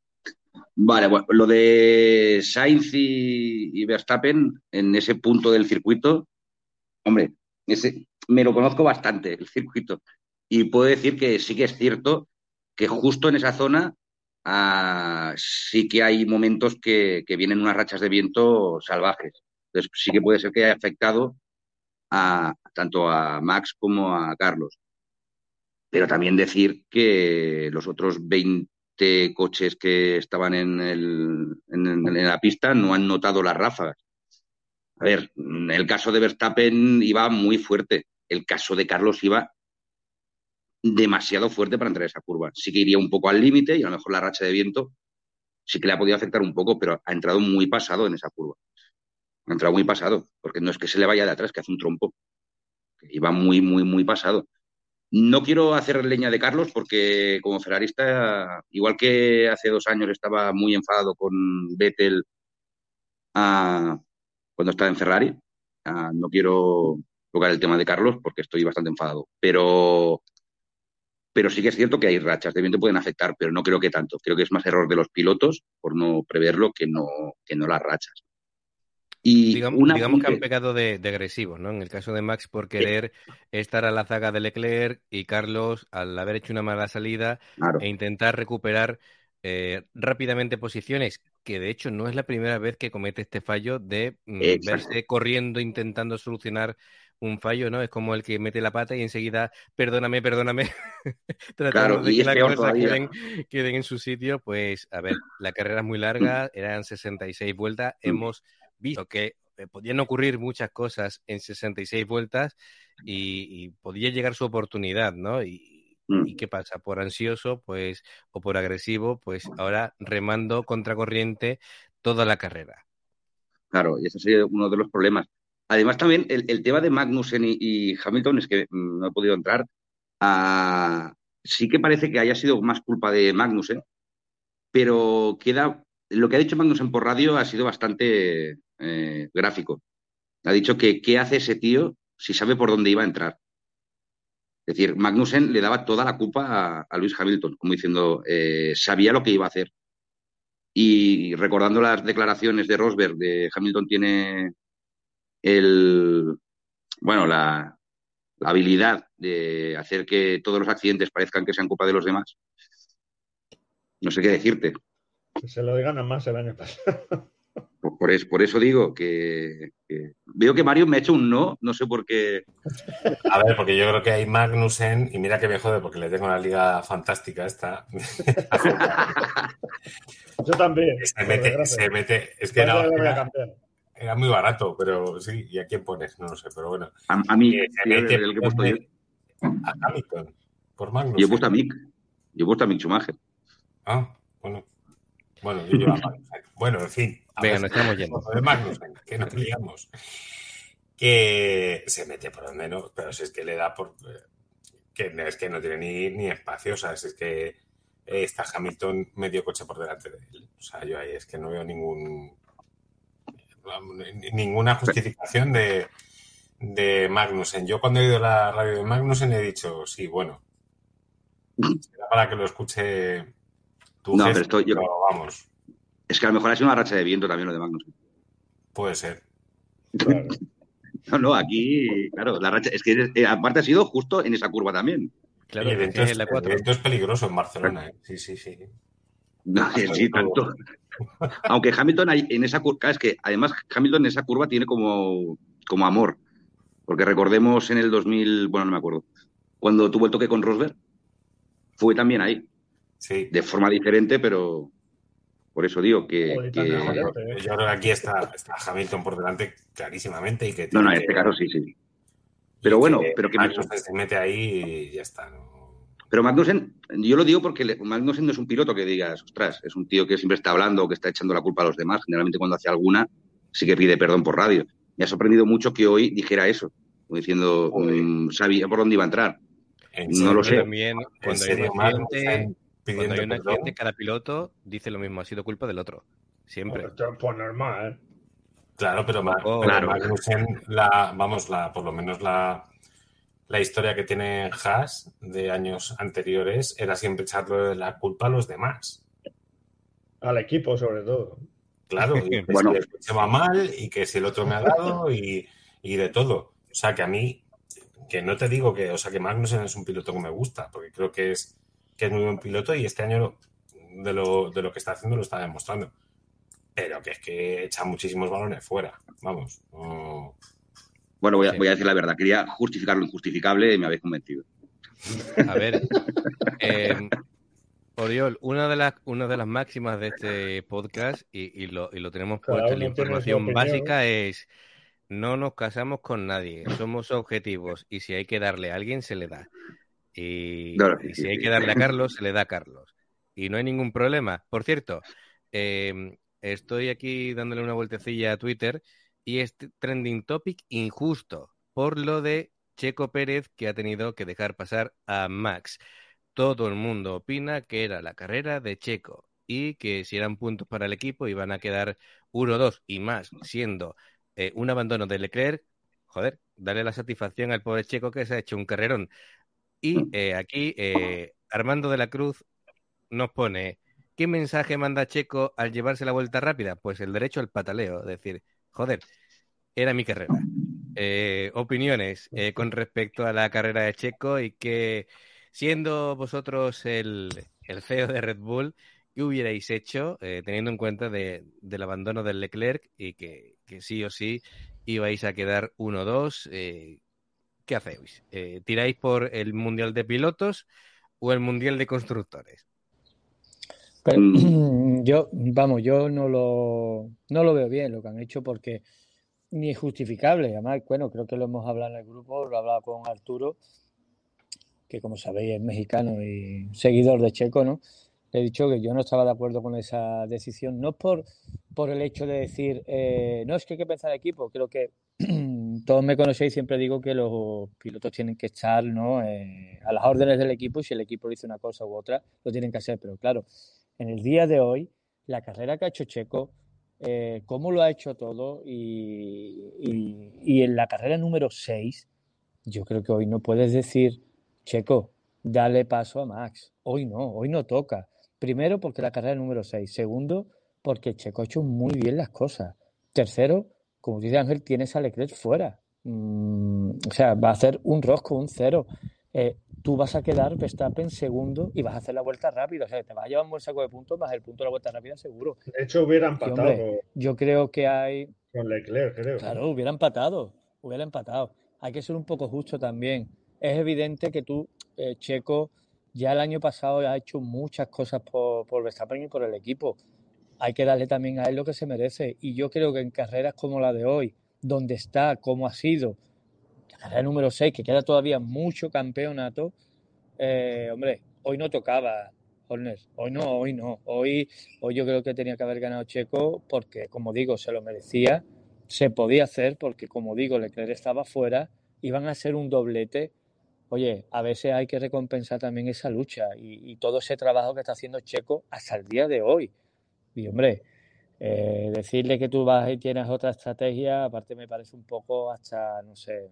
Vale, bueno, lo de Sainz y, y Verstappen en ese punto del circuito, hombre, ese, me lo conozco bastante, el circuito, y puedo decir que sí que es cierto que justo en esa zona ah, sí que hay momentos que, que vienen unas rachas de viento salvajes. Entonces sí que puede ser que haya afectado a tanto a Max como a Carlos. Pero también decir que los otros veinte coches que estaban en, el, en, en la pista no han notado las ráfagas. A ver, el caso de Verstappen iba muy fuerte. El caso de Carlos iba demasiado fuerte para entrar en esa curva. Sí que iría un poco al límite y a lo mejor la racha de viento sí que le ha podido afectar un poco, pero ha entrado muy pasado en esa curva. Ha entrado muy pasado, porque no es que se le vaya de atrás, que hace un trompo. Iba muy, muy, muy pasado. No quiero hacer leña de Carlos porque como ferrarista, igual que hace dos años estaba muy enfadado con Vettel ah, cuando estaba en Ferrari, ah, no quiero tocar el tema de Carlos porque estoy bastante enfadado. Pero, pero sí que es cierto que hay rachas de viento que pueden afectar, pero no creo que tanto. Creo que es más error de los pilotos por no preverlo que no, que no las rachas. Y digamos, una digamos que han apunte- pecado de, de agresivos, ¿no? En el caso de Max por querer estar a la zaga de Leclerc y Carlos al haber hecho una mala salida Claro, e intentar recuperar eh, rápidamente posiciones, que de hecho no es la primera vez que comete este fallo de mm, exacto. verse corriendo intentando solucionar un fallo, ¿no? Es como el que mete la pata y enseguida, perdóname, perdóname, Claro, tratando de y que es las peor cosas todavía. queden, queden en su sitio. Pues, a ver, la carrera es muy larga, eran sesenta y seis vueltas, hemos visto que eh, podían ocurrir muchas cosas en sesenta y seis vueltas y, y podía llegar su oportunidad, ¿no? Y, ¿y qué pasa? Por ansioso, pues, o por agresivo, pues ahora remando contracorriente toda la carrera. Claro, y ese sería uno de los problemas. Además, también el, el tema de Magnussen y, y Hamilton es que mm, no he podido entrar. a- sí que parece que haya sido más culpa de Magnussen, pero queda. Lo que ha dicho Magnussen por radio ha sido bastante eh, gráfico. Ha dicho que qué hace ese tío si sabe por dónde iba a entrar. Es decir, Magnussen le daba toda la culpa a, a Lewis Hamilton, como diciendo, eh, sabía lo que iba a hacer. Y recordando las declaraciones de Rosberg, de Hamilton tiene el, bueno, la, la habilidad de hacer que todos los accidentes parezcan que sean culpa de los demás. No sé qué decirte. Que se lo digan a más el año pasado. Por, por, es, por eso digo que, que veo que Mario me ha hecho un no, no sé por qué. A ver, porque yo creo que hay Magnussen, y mira que me jode porque le tengo la liga fantástica esta. Yo también. Se mete, se mete, es que era, era, era muy barato, pero sí, ¿y a quién pones? No lo sé, pero bueno. A, a mí, eh, se tío, mete el que he puesto yo. A Hamilton, por Magnussen. Yo he puesto a Mick. Yo he puesto a Mick Schumacher. Ah, bueno. Bueno, yo llevo a Magnussen. Bueno, en fin. Venga, nos estamos yendo. De Magnussen, que nos liamos. Que se mete por lo menos, pero si es que le da por... que es que no tiene ni, ni espacio, o sea, si es que está Hamilton medio coche por delante de él. O sea, yo ahí es que no veo ningún ninguna justificación de, de Magnussen. Yo cuando he oído la radio de Magnussen he dicho, sí, bueno, será para que lo escuche tu no, jefe, pero, esto, yo, pero vamos. Es que a lo mejor ha sido una racha de viento también lo de Magnussen. Puede ser. Claro. No, no, aquí, claro, la racha, es que eh, aparte ha sido justo en esa curva también. Claro, el, evento es es, la el evento es peligroso en Barcelona, ¿eh? Sí, sí, sí. No, sí, sí, tanto. Aunque Hamilton hay, en esa curva, es que además Hamilton en esa curva tiene como, como amor. Porque recordemos en el dos mil, bueno, no me acuerdo, cuando tuvo el toque con Rosberg, fue también ahí. Sí. De forma diferente, pero por eso digo que... Joder, que... tan Yo, yo creo que aquí está, está Hamilton por delante clarísimamente y que No, tiene no, en que, este caso sí, sí. Pero bueno, pero que... Magnussen se mete ahí y ya está, ¿no? Pero Magnussen, yo lo digo porque le, Magnussen no es un piloto que digas, ostras, es un tío que siempre está hablando o que está echando la culpa a los demás. Generalmente cuando hace alguna sí que pide perdón por radio. Me ha sorprendido mucho que hoy dijera eso, diciendo, mmm, sabía por dónde iba a entrar. No lo sé. También, cuando hay un accidente, cuando hay un accidente, cada piloto dice lo mismo, ha sido culpa del otro. Siempre. Pues, pues normal, ¿eh? Claro, pero, Poco, pero Magnussen, la, vamos, la, por lo menos la, la historia que tiene Haas de años anteriores era siempre echarle la culpa a los demás. Al equipo, sobre todo. Claro, y que bueno. Si el coche va mal y que si el otro me ha dado y, y de todo. O sea, que a mí, que no te digo que, o sea, que Magnussen es un piloto que me gusta, porque creo que es, que es muy buen piloto y este año de lo, de lo que está haciendo lo está demostrando. Pero que es que echa muchísimos balones fuera. Vamos. No... Bueno, voy a, voy a decir la verdad. Quería justificar lo injustificable y me habéis convencido. A ver, eh, Oriol, una de las una de las máximas de este podcast, y, y, lo, y lo tenemos Cada puesto en la uno tiene su información opinión. básica, es no nos casamos con nadie, somos objetivos, y si hay que darle a alguien, se le da. Y, Claro, y sí, si hay sí. que darle a Carlos, se le da a Carlos. Y no hay ningún problema. Por cierto, eh, estoy aquí dándole una vueltecilla a Twitter y es trending topic injusto por lo de Checo Pérez, que ha tenido que dejar pasar a Max. Todo el mundo opina que era la carrera de Checo y que si eran puntos para el equipo iban a quedar uno dos y más, siendo eh, un abandono de Leclerc. Joder, darle la satisfacción al pobre Checo que se ha hecho un carrerón. Y eh, aquí eh, Armando de la Cruz nos pone: ¿qué mensaje manda Checo al llevarse la vuelta rápida? Pues el derecho al pataleo, es decir, joder, era mi carrera. Eh, opiniones eh, con respecto a la carrera de Checo, y que, siendo vosotros el, el C E O de Red Bull, ¿qué hubierais hecho eh, teniendo en cuenta de, del abandono del Leclerc y que, que sí o sí ibais a quedar uno dos? Eh, ¿qué hacéis? Eh, ¿tiráis por el Mundial de Pilotos o el Mundial de Constructores? Pero, yo, vamos, yo no lo, no lo veo bien lo que han hecho, porque ni es justificable. Además, bueno, creo que lo hemos hablado en el grupo, lo he hablado con Arturo, que como sabéis es mexicano y seguidor de Checo, ¿no? Le he dicho que yo no estaba de acuerdo con esa decisión, no por, por el hecho de decir, eh, no, es que hay que pensar en equipo. Creo que todos me conocéis, siempre digo que los pilotos tienen que estar, ¿no?, eh, a las órdenes del equipo, y si el equipo dice una cosa u otra, lo tienen que hacer. Pero claro, en el día de hoy, la carrera que ha hecho Checo, eh, cómo lo ha hecho todo, y, y, y en la carrera número seis, yo creo que hoy no puedes decir, Checo, dale paso a Max. Hoy no, hoy no toca. Primero, porque la carrera número seis. Segundo, porque Checo ha hecho muy bien las cosas. Tercero, como dice Ángel, tienes a Leclerc fuera. Mm, o sea, va a hacer un rosco, un cero. Eh, tú vas a quedar Verstappen segundo y vas a hacer la vuelta rápida. O sea, te vas a llevar un buen saco de puntos más el punto de la vuelta rápida seguro. De hecho, hubiera Y, empatado hombre, con, yo creo que hay... con Leclerc, creo. Claro, hubiera empatado, hubiera empatado. Hay que ser un poco justo también. Es evidente que tú, eh, Checo, ya el año pasado has hecho muchas cosas por, por Verstappen y por el equipo. Hay que darle también a él lo que se merece. Y yo creo que en carreras como la de hoy, donde está, como ha sido, la carrera número seis, que queda todavía mucho campeonato, eh, hombre, hoy no tocaba, Horner. Hoy no, hoy no. Hoy, hoy yo creo que tenía que haber ganado Checo, porque, como digo, se lo merecía. Se podía hacer porque, como digo, Leclerc estaba fuera, iban a ser un doblete. Oye, a veces hay que recompensar también esa lucha y, y todo ese trabajo que está haciendo Checo hasta el día de hoy. Y, hombre, eh, decirle que tú vas y tienes otra estrategia, aparte me parece un poco hasta, no sé,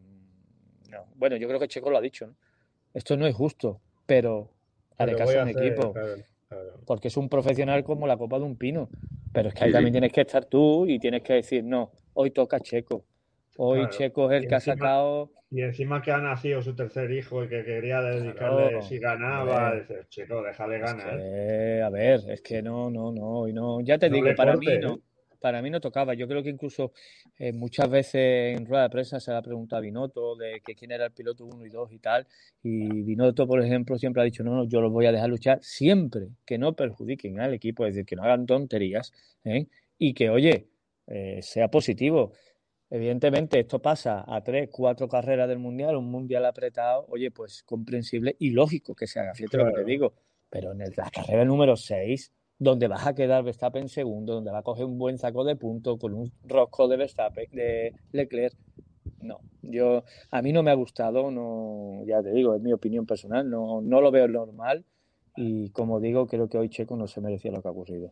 no. Bueno, yo creo que Checo lo ha dicho, ¿no? Esto no es justo, pero haré Pero caso voy a a mi hacer, equipo, claro, claro. porque es un profesional como la copa de un pino. Pero es que ahí Sí, sí. también tienes que estar tú y tienes que decir, no, hoy toca Checo. Hoy Claro. Checo es el Y que ha encima- sacado... Y encima que ha nacido su tercer hijo y que quería dedicarle, Claro, si ganaba, hombre. dices, chico, déjale Es ganar. que, a ver, es que no, no, no, y no. Ya te No digo, le para corte, mí ¿eh? no, para mí no tocaba. Yo creo que incluso eh, muchas veces en rueda de prensa se le ha preguntado a Binotto de que quién era el piloto uno y dos y tal. Y Binotto, por ejemplo, siempre ha dicho, no, no, yo los voy a dejar luchar siempre que no perjudiquen al equipo, es decir, que no hagan tonterías, ¿eh? Y que, oye, eh, sea positivo. Evidentemente, esto pasa a tres, cuatro carreras del Mundial, un Mundial apretado, oye, pues comprensible y lógico que se haga, fíjate lo que te Claro. digo. Pero en el- la carrera número seis, donde vas a quedar Verstappen segundo, donde va a coger un buen saco de puntos con un rosco de Verstappen, de Leclerc, no. Yo, a mí no me ha gustado, no, ya te digo, es mi opinión personal, no, no lo veo normal, y como digo, creo que hoy Checo no se merecía lo que ha ocurrido.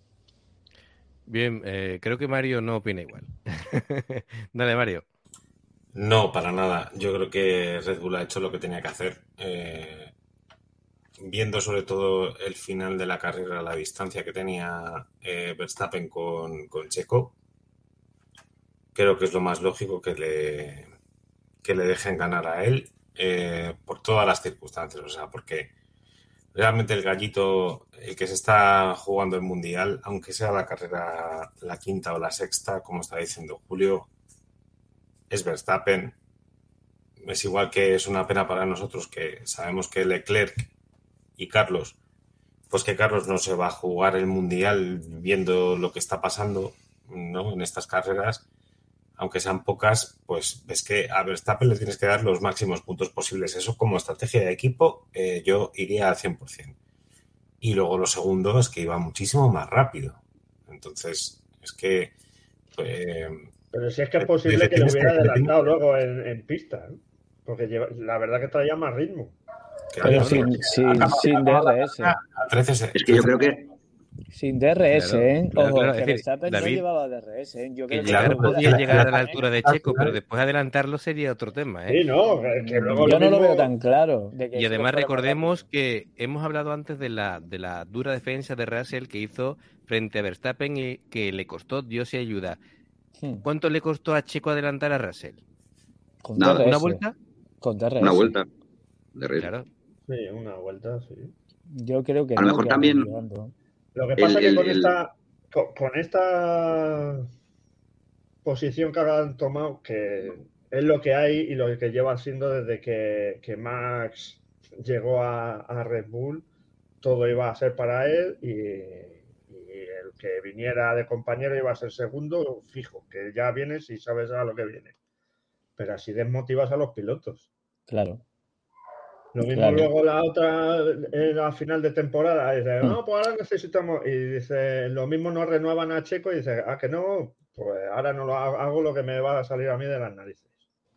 Bien, eh, creo que Mario no opina igual. Dale, Mario. No, para nada. Yo creo que Red Bull ha hecho lo que tenía que hacer. Eh, viendo sobre todo el final de la carrera, la distancia que tenía eh, Verstappen con, con Checo, creo que es lo más lógico que le, que le dejen ganar a él eh, por todas las circunstancias. O sea, porque realmente el gallito, el que se está jugando el Mundial, aunque sea la carrera la quinta o la sexta, como está diciendo Julio, es Verstappen. Es igual que es una pena para nosotros que sabemos que Leclerc y Carlos, pues que Carlos no se va a jugar el Mundial viendo lo que está pasando, ¿no? En estas carreras, aunque sean pocas, pues ves que a Verstappen le tienes que dar los máximos puntos posibles. Eso como estrategia de equipo, eh, yo iría al cien por ciento. Y luego lo segundo es que iba muchísimo más rápido. Entonces, es que... Eh, Pero si es que es posible que le hubiera adelantado luego en, en pista, ¿eh? Porque lleva, la verdad que traía más ritmo. Pero sin, sin, sin D R S. Es que yo creo que... Sin D R S, Claro, ¿eh? claro, Ojo, claro. que Es decir, Verstappen no David, llevaba D R S, ¿eh? Yo que creo llegar que podía hubiera- llegar a la altura de Checo, pero después adelantarlo sería otro tema, ¿eh? Sí, no, que luego Yo lo no lo mismo- veo tan claro. de que Y Checo además fuera más recordemos que hemos hablado antes de la, de la dura defensa de Russell que hizo frente a Verstappen y que le costó Dios y ayuda. Hmm. ¿Cuánto le costó a Checo adelantar a Russell? Con Nada. D R S. ¿Una vuelta? Con D R S. Una vuelta de res. Claro. Sí, una vuelta, sí. Yo creo que A lo no, mejor que también- vamos llevando. Lo que El- pasa es que el- con el- esta con, con esta posición que han tomado, que es lo que hay y lo que lleva siendo desde que, que Max llegó a, a Red Bull, todo iba a ser para él y, y el que viniera de compañero iba a ser segundo fijo, que ya vienes y sabes a lo que viene. Pero así desmotivas a los pilotos. Claro. Lo mismo Claro. luego la otra, en la final de temporada, dice, Hmm. no, pues ahora necesitamos, y dice, lo mismo no renuevan a Checo y dice, ah, que no, pues ahora no lo hago, hago lo que me va a salir a mí de las narices.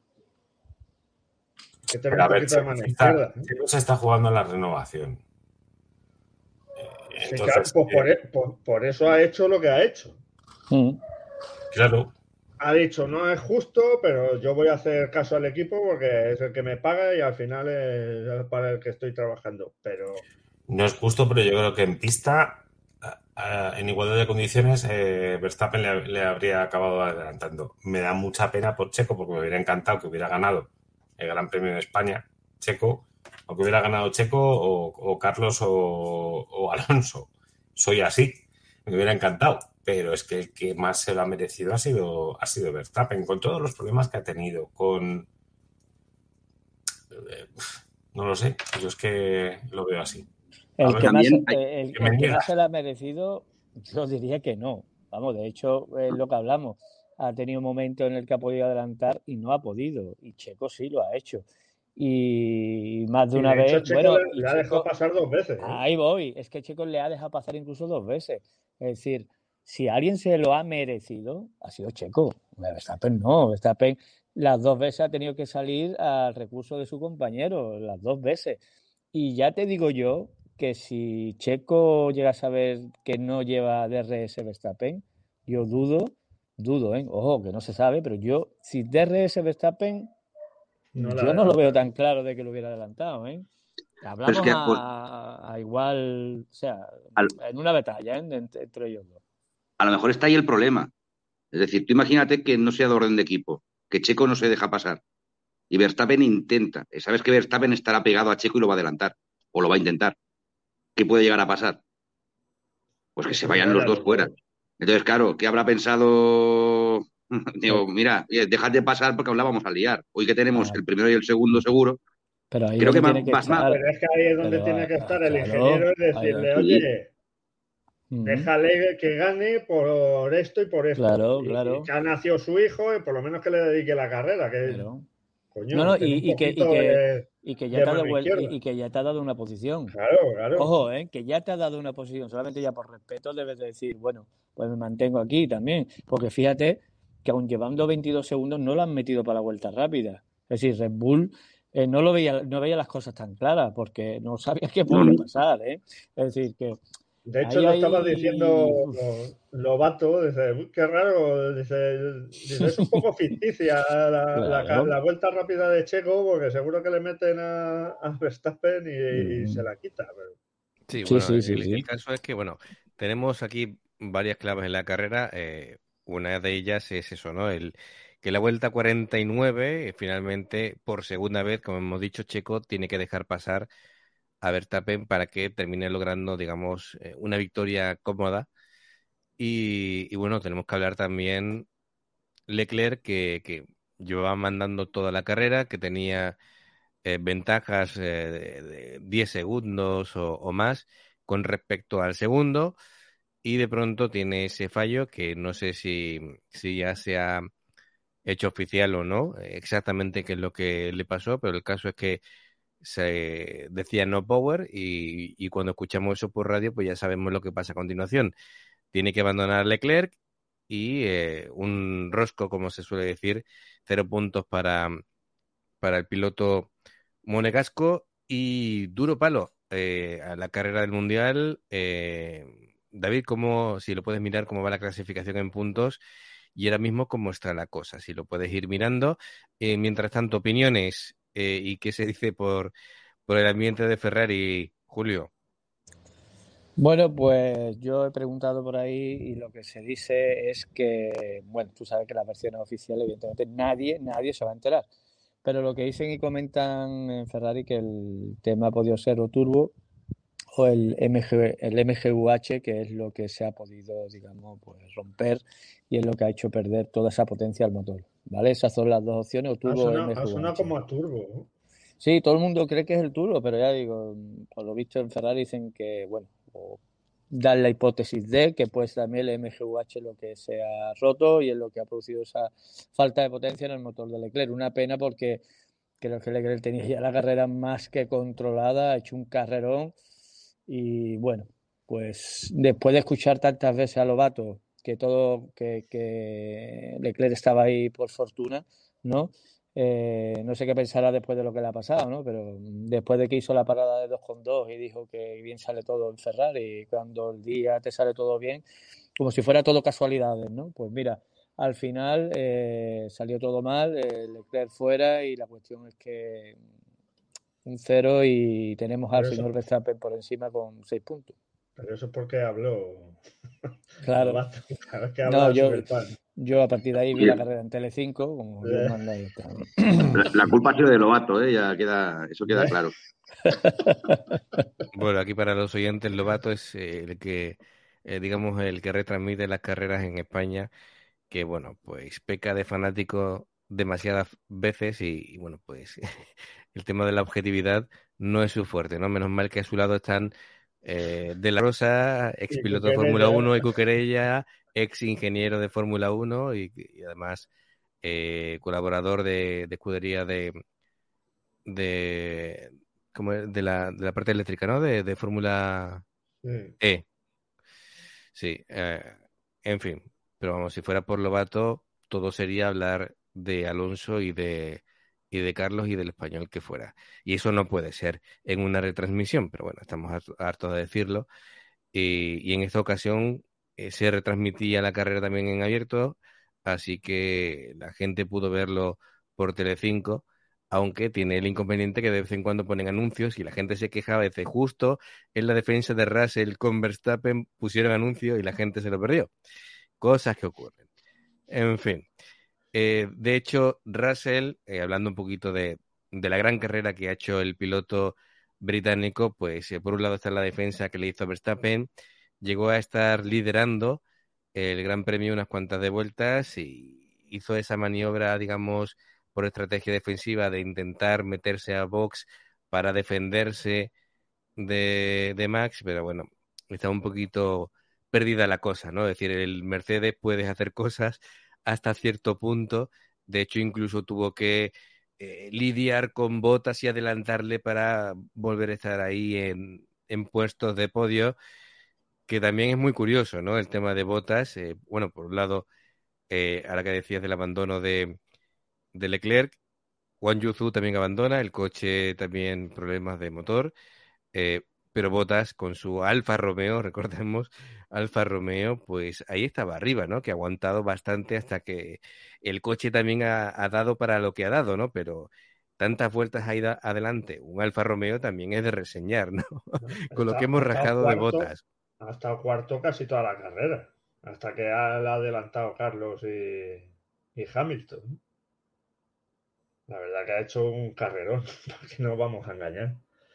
Que tener Pero a un ver, poquito de Checo mano se está, izquierda. ¿eh? Checo se está jugando en la renovación. Eh, Sí, Entonces, claro, pues por, eh, e- por- por eso ha hecho lo que ha hecho. Hmm. claro, Ha dicho, no es justo, pero yo voy a hacer caso al equipo porque es el que me paga y al final es para el que estoy trabajando. Pero no es justo, pero yo creo que en pista, a- a- en igualdad de condiciones, eh, Verstappen le, le habría acabado adelantando. Me da mucha pena por Checo porque me hubiera encantado que hubiera ganado el Gran Premio de España, Checo, o que hubiera ganado Checo o, o Carlos o, o Alonso. Soy así, me hubiera encantado. Pero es que el que más se lo ha merecido ha sido, ha sido Verstappen, con todos los problemas que ha tenido, con... eh, no lo sé, yo es que lo veo así. A El, ver, que más, también hay- eh, el, que me el que digas. más se lo ha merecido, yo diría que no. Vamos, de hecho, es lo que hablamos. Ha tenido momentos en el que ha podido adelantar y no ha podido. Y Checo sí lo ha hecho. Y más de y una de hecho vez. Checo Bueno, le, y le ha dejado Checo- pasar dos veces. ¿eh? ahí voy. Es que Checo le ha dejado pasar incluso dos veces. Es decir, si alguien se lo ha merecido, ha sido Checo. Verstappen no. Verstappen las dos veces ha tenido que salir al recurso de su compañero. Las dos veces. Y ya te digo yo que si Checo llega a saber que no lleva D R S Verstappen, yo dudo, dudo, ¿eh? Ojo, que no se sabe, pero yo, si D R S Verstappen, No la yo no lo adelanta. veo tan claro de que lo hubiera adelantado, ¿eh? Hablamos Pero es que, a, a igual, o sea, Al- en una batalla, ¿eh? Entre, entre ellos dos. a lo mejor está ahí el problema. Es decir, tú imagínate que no sea de orden de equipo, que Checo no se deja pasar y Verstappen intenta. Sabes que Verstappen estará pegado a Checo y lo va a adelantar o lo va a intentar. ¿Qué puede llegar a pasar? Pues que se vayan los dos fuera. Entonces, claro, ¿qué habrá pensado? Digo, mira, déjate pasar porque hablábamos al liar. Hoy que tenemos Ah. el primero y el segundo seguro, Pero ahí creo es que donde más, tiene que más, más. estar. Pero es que ahí es donde Pero, tiene que ah, estar el claro, ingeniero, es ahí- decirle, sí. oye, Ujú. déjale que gane por esto y por esto. Claro, Y- claro. y ya nació su hijo y por lo menos que le dedique la carrera. Que, Claro. coño, No, no, ten y, un y que, y, poquito que, de- y que ya de te ha dado mano vuel- izquierda. y, y que ya te ha dado una posición. Claro, claro. Ojo, ¿eh? Que ya te ha dado una posición. Solamente ya por respeto debes de decir, bueno, pues me mantengo aquí también. Porque fíjate que aun llevando veintidós segundos no lo han metido para la vuelta rápida. Es decir, Red Bull eh, no lo veía, no veía las cosas tan claras porque no sabía qué podía No, no. pasar, ¿eh? Es decir, que De hecho, ahí lo hay- estaba diciendo Lobato, dice, "Uy, qué raro, dice, dice, es un poco ficticia la, la- Claro. la vuelta rápida de Checo porque seguro que le meten a, a Verstappen y, y Ujú. se la quita. Pero... Sí, Sí, bueno, sí, sí, el, sí. el caso es que, bueno, tenemos aquí varias claves en la carrera. eh, una de ellas es eso, ¿no? El que la vuelta cuarenta y nueve, eh, finalmente, por segunda vez, como hemos dicho, Checo tiene que dejar pasar a Verstappen para que termine logrando, digamos, eh, una victoria cómoda. Y, y bueno, tenemos que hablar también Leclerc, que, que llevaba mandando toda la carrera, que tenía eh, ventajas eh, de, de diez segundos o, o más con respecto al segundo, y de pronto tiene ese fallo que no sé si, si ya se ha hecho oficial o no, eh, exactamente qué es lo que le pasó, pero el caso es que se decía no power y, y cuando escuchamos eso por radio, pues ya sabemos lo que pasa a continuación. Tiene que abandonar Leclerc y eh, un rosco, como se suele decir, cero puntos para, para el piloto monegasco y duro palo eh, a la carrera del Mundial. Eh, David, ¿cómo, si lo puedes mirar, cómo va la clasificación en puntos y ahora mismo cómo está la cosa? Si lo puedes ir mirando. Eh, mientras tanto, opiniones eh, y qué se dice por, por el ambiente de Ferrari, Julio. Bueno, pues yo he preguntado por ahí y lo que se dice es que, bueno, tú sabes que las versiones oficiales, evidentemente, nadie, nadie se va a enterar. Pero lo que dicen y comentan en Ferrari que el tema ha podido ser o turbo o el M G, el M G U H, que es lo que se ha podido, digamos, pues romper y es lo que ha hecho perder toda esa potencia al motor, ¿vale? Esas son las dos opciones, o Ha turbo o sonado, ha M G U sonado H. como a turbo, ¿no? Sí, todo el mundo cree que es el turbo, pero ya digo, por lo visto en Ferrari dicen que, bueno, o dan la hipótesis de que pues también el M G U H es lo que se ha roto y es lo que ha producido esa falta de potencia en el motor de Leclerc. Una pena porque creo que Leclerc tenía ya la carrera más que controlada, ha hecho un carrerón y bueno, pues después de escuchar tantas veces a Lobato que todo, que, que Leclerc estaba ahí por fortuna, ¿no? Eh, no sé qué pensará después de lo que le ha pasado, ¿no? Pero después de que hizo la parada de dos con dos y dijo que bien sale todo en Ferrari, y cuando el día te sale todo bien, como si fuera todo casualidades, ¿no? Pues mira, al final eh, salió todo mal, eh, Leclerc fuera y la cuestión es que un cero y tenemos al Pero eso, señor Verstappen por encima con seis puntos. pero eso es porque habló Claro. Lobato. Cada vez que No, habla yo, sube el pan. yo a partir de ahí vi Oye, la carrera en Telecinco, como Dios Eh, manda y está. la, la culpa ha sido de Lobato, ¿eh? Ya queda, eso queda ¿ves? claro. Bueno, aquí para los oyentes, Lobato es eh, el que, eh, digamos, el que retransmite las carreras en España, que bueno, pues peca de fanático demasiadas veces y, y, bueno, pues el tema de la objetividad no es su fuerte, ¿no? Menos mal que a su lado están eh, De La Rosa, ex Y piloto de Fórmula Cuquerella. uno, y Cuquerella, ex ingeniero de Fórmula uno y, y además eh, colaborador de, de escudería de, de, ¿cómo es? de la, de la parte eléctrica, ¿no? De, de Fórmula Sí. E. Sí, eh, en fin, pero vamos, si fuera por Lobato, todo sería hablar de Alonso y de, y de Carlos y del español que fuera. Y eso no puede ser en una retransmisión, pero bueno, estamos hart- hartos de decirlo. Y, y en esta ocasión eh, se retransmitía la carrera también en abierto, así que la gente pudo verlo por Telecinco, aunque tiene el inconveniente que de vez en cuando ponen anuncios y la gente se quejaba, dice, justo en la defensa de Russell con Verstappen pusieron anuncios y la gente se lo perdió. Cosas que ocurren. En fin. Eh, de hecho, Russell, eh, hablando un poquito de, de la gran carrera que ha hecho el piloto británico, pues eh, por un lado está la defensa que le hizo Verstappen, llegó a estar liderando el Gran Premio unas cuantas de vueltas y hizo esa maniobra, digamos, por estrategia defensiva de intentar meterse a box para defenderse de, de Max, pero bueno, está un poquito perdida la cosa, ¿no? Es decir, el Mercedes puedes hacer cosas hasta cierto punto. De hecho, incluso tuvo que eh, lidiar con Bottas y adelantarle para volver a estar ahí en, en puestos de podio, que también es muy curioso, ¿no? El tema de Bottas. Eh, bueno, por un lado, eh, ahora que decías del abandono de, de Leclerc, Juan Yuzu también abandona, el coche también problemas de motor. Eh, pero Bottas con su Alfa Romeo, recordemos, Alfa Romeo, pues ahí estaba arriba, ¿no? Que ha aguantado bastante hasta que el coche también ha, ha dado para lo que ha dado, ¿no? Pero tantas vueltas ahí da- adelante, un Alfa Romeo también es de reseñar, ¿no? Con lo Está, que ha hemos estado rajado de cuarto, Bottas. ha estado cuarto casi toda la carrera. Hasta que ha adelantado Carlos y, y Hamilton. La verdad que ha hecho un carrerón, porque no vamos a engañar.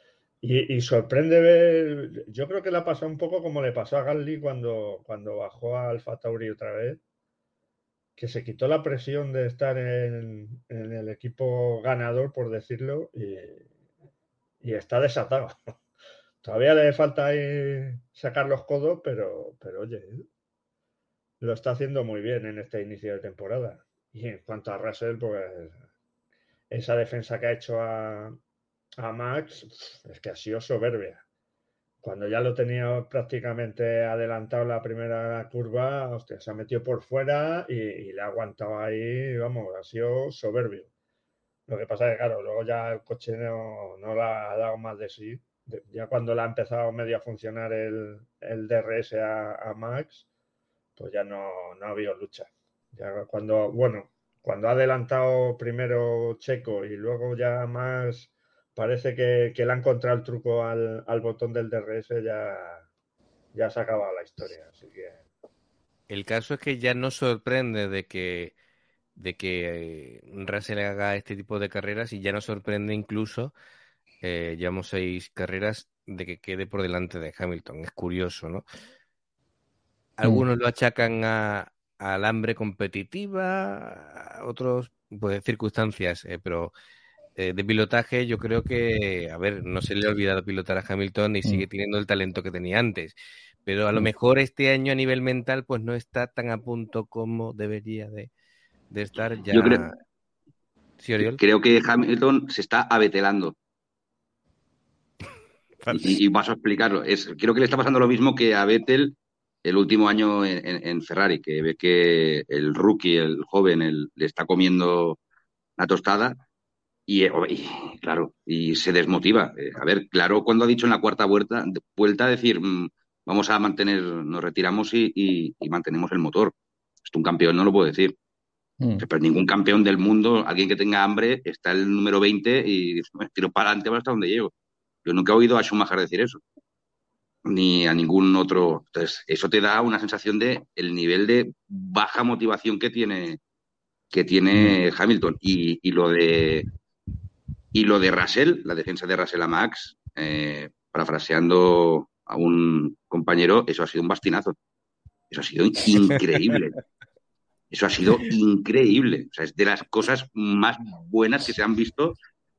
Y, y sorprende ver, yo creo que le ha pasado un poco como le pasó a Gasly cuando, cuando bajó a Alfa Tauri otra vez, que se quitó la presión de estar en, en el equipo ganador, por decirlo, y, y está desatado. Todavía le falta ahí sacar los codos, pero, pero oye, lo está haciendo muy bien en este inicio de temporada. Y en cuanto a Russell, pues esa defensa que ha hecho a, a Max es que ha sido soberbia. Cuando ya lo tenía prácticamente adelantado la primera curva, hostia, se ha metido por fuera y, y le ha aguantado ahí, vamos, ha sido soberbio. Lo que pasa es que, claro, luego ya el coche no, no le ha dado más de sí. Ya cuando le ha empezado medio a funcionar el, el D R S a, a Max, pues ya no, no ha habido lucha. Ya cuando, bueno, cuando ha adelantado primero Checo y luego ya Max parece que, que le ha encontrado el truco al, al botón del D R S, ya, ya se ha acabado la historia. Así que... El caso es que ya no sorprende de que, de que eh, Russell haga este tipo de carreras y ya no sorprende incluso, eh, llevamos seis carreras, de que quede por delante de Hamilton. Es curioso, ¿no? Algunos lo achacan a, al hambre competitiva, otros, pues, circunstancias, eh, pero eh, de pilotaje yo creo que, a ver, no se le ha olvidado pilotar a Hamilton y sigue teniendo el talento que tenía antes, pero a lo mejor este año a nivel mental pues no está tan a punto como debería de, de estar ya. Yo creo, ¿Sí, Oriol? creo que Hamilton se está abetelando. Y, y paso a explicarlo. Es, creo que le está pasando lo mismo que a Vettel el último año en, en, en Ferrari, que ve que el rookie, el joven, el, le está comiendo la tostada y, y, claro, y se desmotiva. Eh, a ver, claro, cuando ha dicho en la cuarta vuelta, vuelta a decir, mmm, vamos a mantener, nos retiramos y, y, y mantenemos el motor. Esto un campeón no lo puede decir. Mm. Pero ningún campeón del mundo, alguien que tenga hambre, está el número veinte y dice, tiro para adelante hasta donde llego. Yo nunca he oído a Schumacher decir eso, ni a ningún otro. Entonces, eso te da una sensación de el nivel de baja motivación que tiene, que tiene Hamilton. Y, y lo de y lo de Russell, la defensa de Russell a Max, eh, parafraseando a un compañero, eso ha sido un bastinazo. Eso ha sido increíble. Eso ha sido increíble. O sea, es de las cosas más buenas que se han visto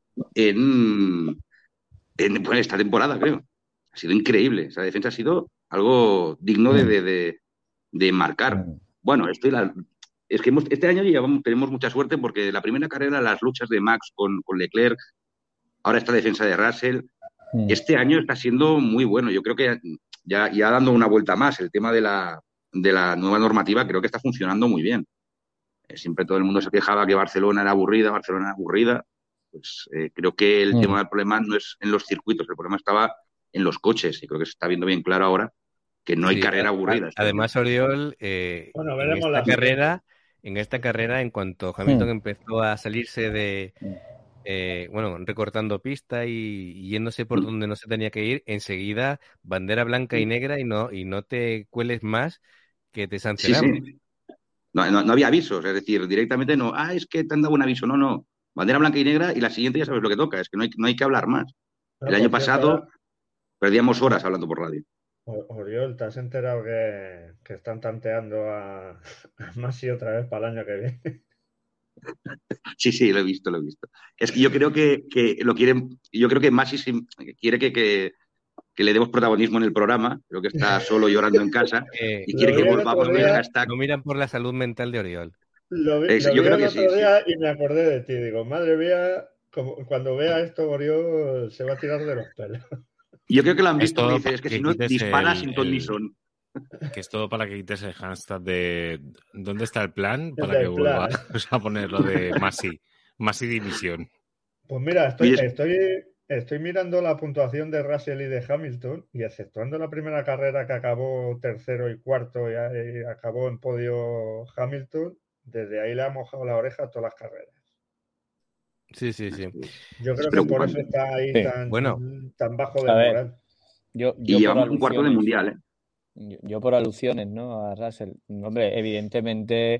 en, en bueno, esta temporada, creo. Ha sido increíble. Esa defensa ha sido algo digno de, de, de, de marcar. Bueno, estoy la, es que hemos, este año llevamos, tenemos mucha suerte porque la primera carrera, las luchas de Max con, con Leclerc, ahora esta defensa de Russell, este año está siendo muy bueno. Yo creo que ya, ya dando una vuelta más, el tema de la, de la nueva normativa creo que está funcionando muy bien. Eh, siempre todo el mundo se quejaba que Barcelona era aburrida, Barcelona era aburrida. Pues eh, creo que el mm. tema del problema no es en los circuitos, el problema estaba en los coches y creo que se está viendo bien claro ahora que no hay sí, carrera aburrida. Además, Oriol, eh, bueno, en esta carrera, en esta carrera, en cuanto Hamilton mm. empezó a salirse de, eh, bueno, recortando pista y, y yéndose por mm. donde no se tenía que ir, enseguida bandera blanca mm. y negra y no y no te cueles más que te sancionamos. Sí, sí. No, no, no había avisos, es decir, directamente no, ah, es que te han dado un aviso, no, no, bandera blanca y negra y la siguiente ya sabes lo que toca, es que no hay, no hay que hablar más. No, el año pasado cierto, perdíamos horas hablando por radio. Oriol, ¿te has enterado que, que están tanteando a, a Masi otra vez para el año que viene? Sí, sí, lo he visto, lo he visto. Es que yo creo que, que lo quieren, yo creo que Masi quiere que, que, que le demos protagonismo en el programa, creo que está solo llorando en casa eh, y quiere que volvamos a ver el hashtag. No miran por la salud mental de Oriol. Lo vi, es, lo yo vi creo el que otro sí, día sí. Y me acordé de ti, digo, madre mía, como, cuando vea esto Oriol se va a tirar de los pelos. Yo creo que lo han visto, es, dice, es que, que si no dispara sin ton ni son. Que es todo para que quites el hashtag de ¿dónde está el plan? Para que vuelva a poner lo de Masi, Masi dimisión. Pues mira, estoy, estoy, estoy mirando la puntuación de Russell y de Hamilton y exceptuando la primera carrera que acabó tercero y cuarto y, y acabó en podio Hamilton, desde ahí le ha mojado la oreja a todas las carreras. Sí, sí, sí. Yo creo que por eso está ahí sí. tan, bueno, tan bajo de a ver, moral. Yo, yo y llevamos un cuarto de mundial, ¿eh? Yo, yo por alusiones, ¿no? A Russell. Hombre, evidentemente,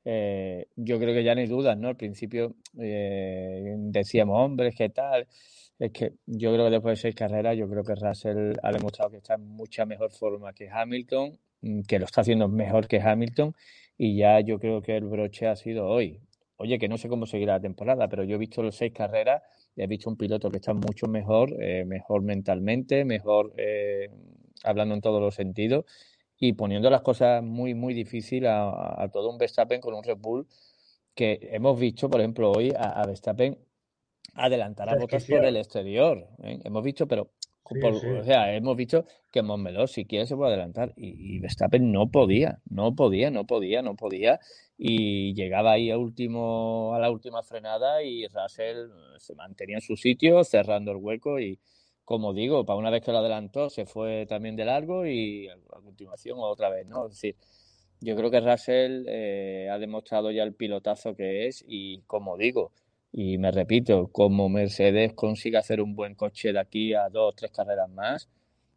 eh, yo creo que ya no hay dudas, ¿no? Al principio eh, decíamos, hombre, ¿qué tal? Es que yo creo que después de seis carreras, yo creo que Russell ha demostrado que está en mucha mejor forma que Hamilton, que lo está haciendo mejor que Hamilton, y ya yo creo que el broche ha sido hoy. Oye, que no sé cómo seguirá la temporada, pero yo he visto las seis carreras y he visto un piloto que está mucho mejor, eh, mejor mentalmente, mejor eh, hablando en todos los sentidos y poniendo las cosas muy, muy difíciles a, a todo un Verstappen con un Red Bull que hemos visto, por ejemplo, hoy a, a Verstappen adelantar a Bottas por el exterior. ¿eh? Hemos visto, pero Sí, por, sí. o sea, hemos visto que Montmeló, si quiere, se puede adelantar. Y, y Verstappen no podía, no podía, no podía, no podía. Y llegaba ahí a, último, a la última frenada y Russell se mantenía en su sitio, cerrando el hueco. Y como digo, para una vez que lo adelantó, se fue también de largo y a, a continuación otra vez, ¿no? Es decir, yo creo que Russell eh, ha demostrado ya el pilotazo que es y como digo, y me repito, como Mercedes consiga hacer un buen coche de aquí a dos o tres carreras más,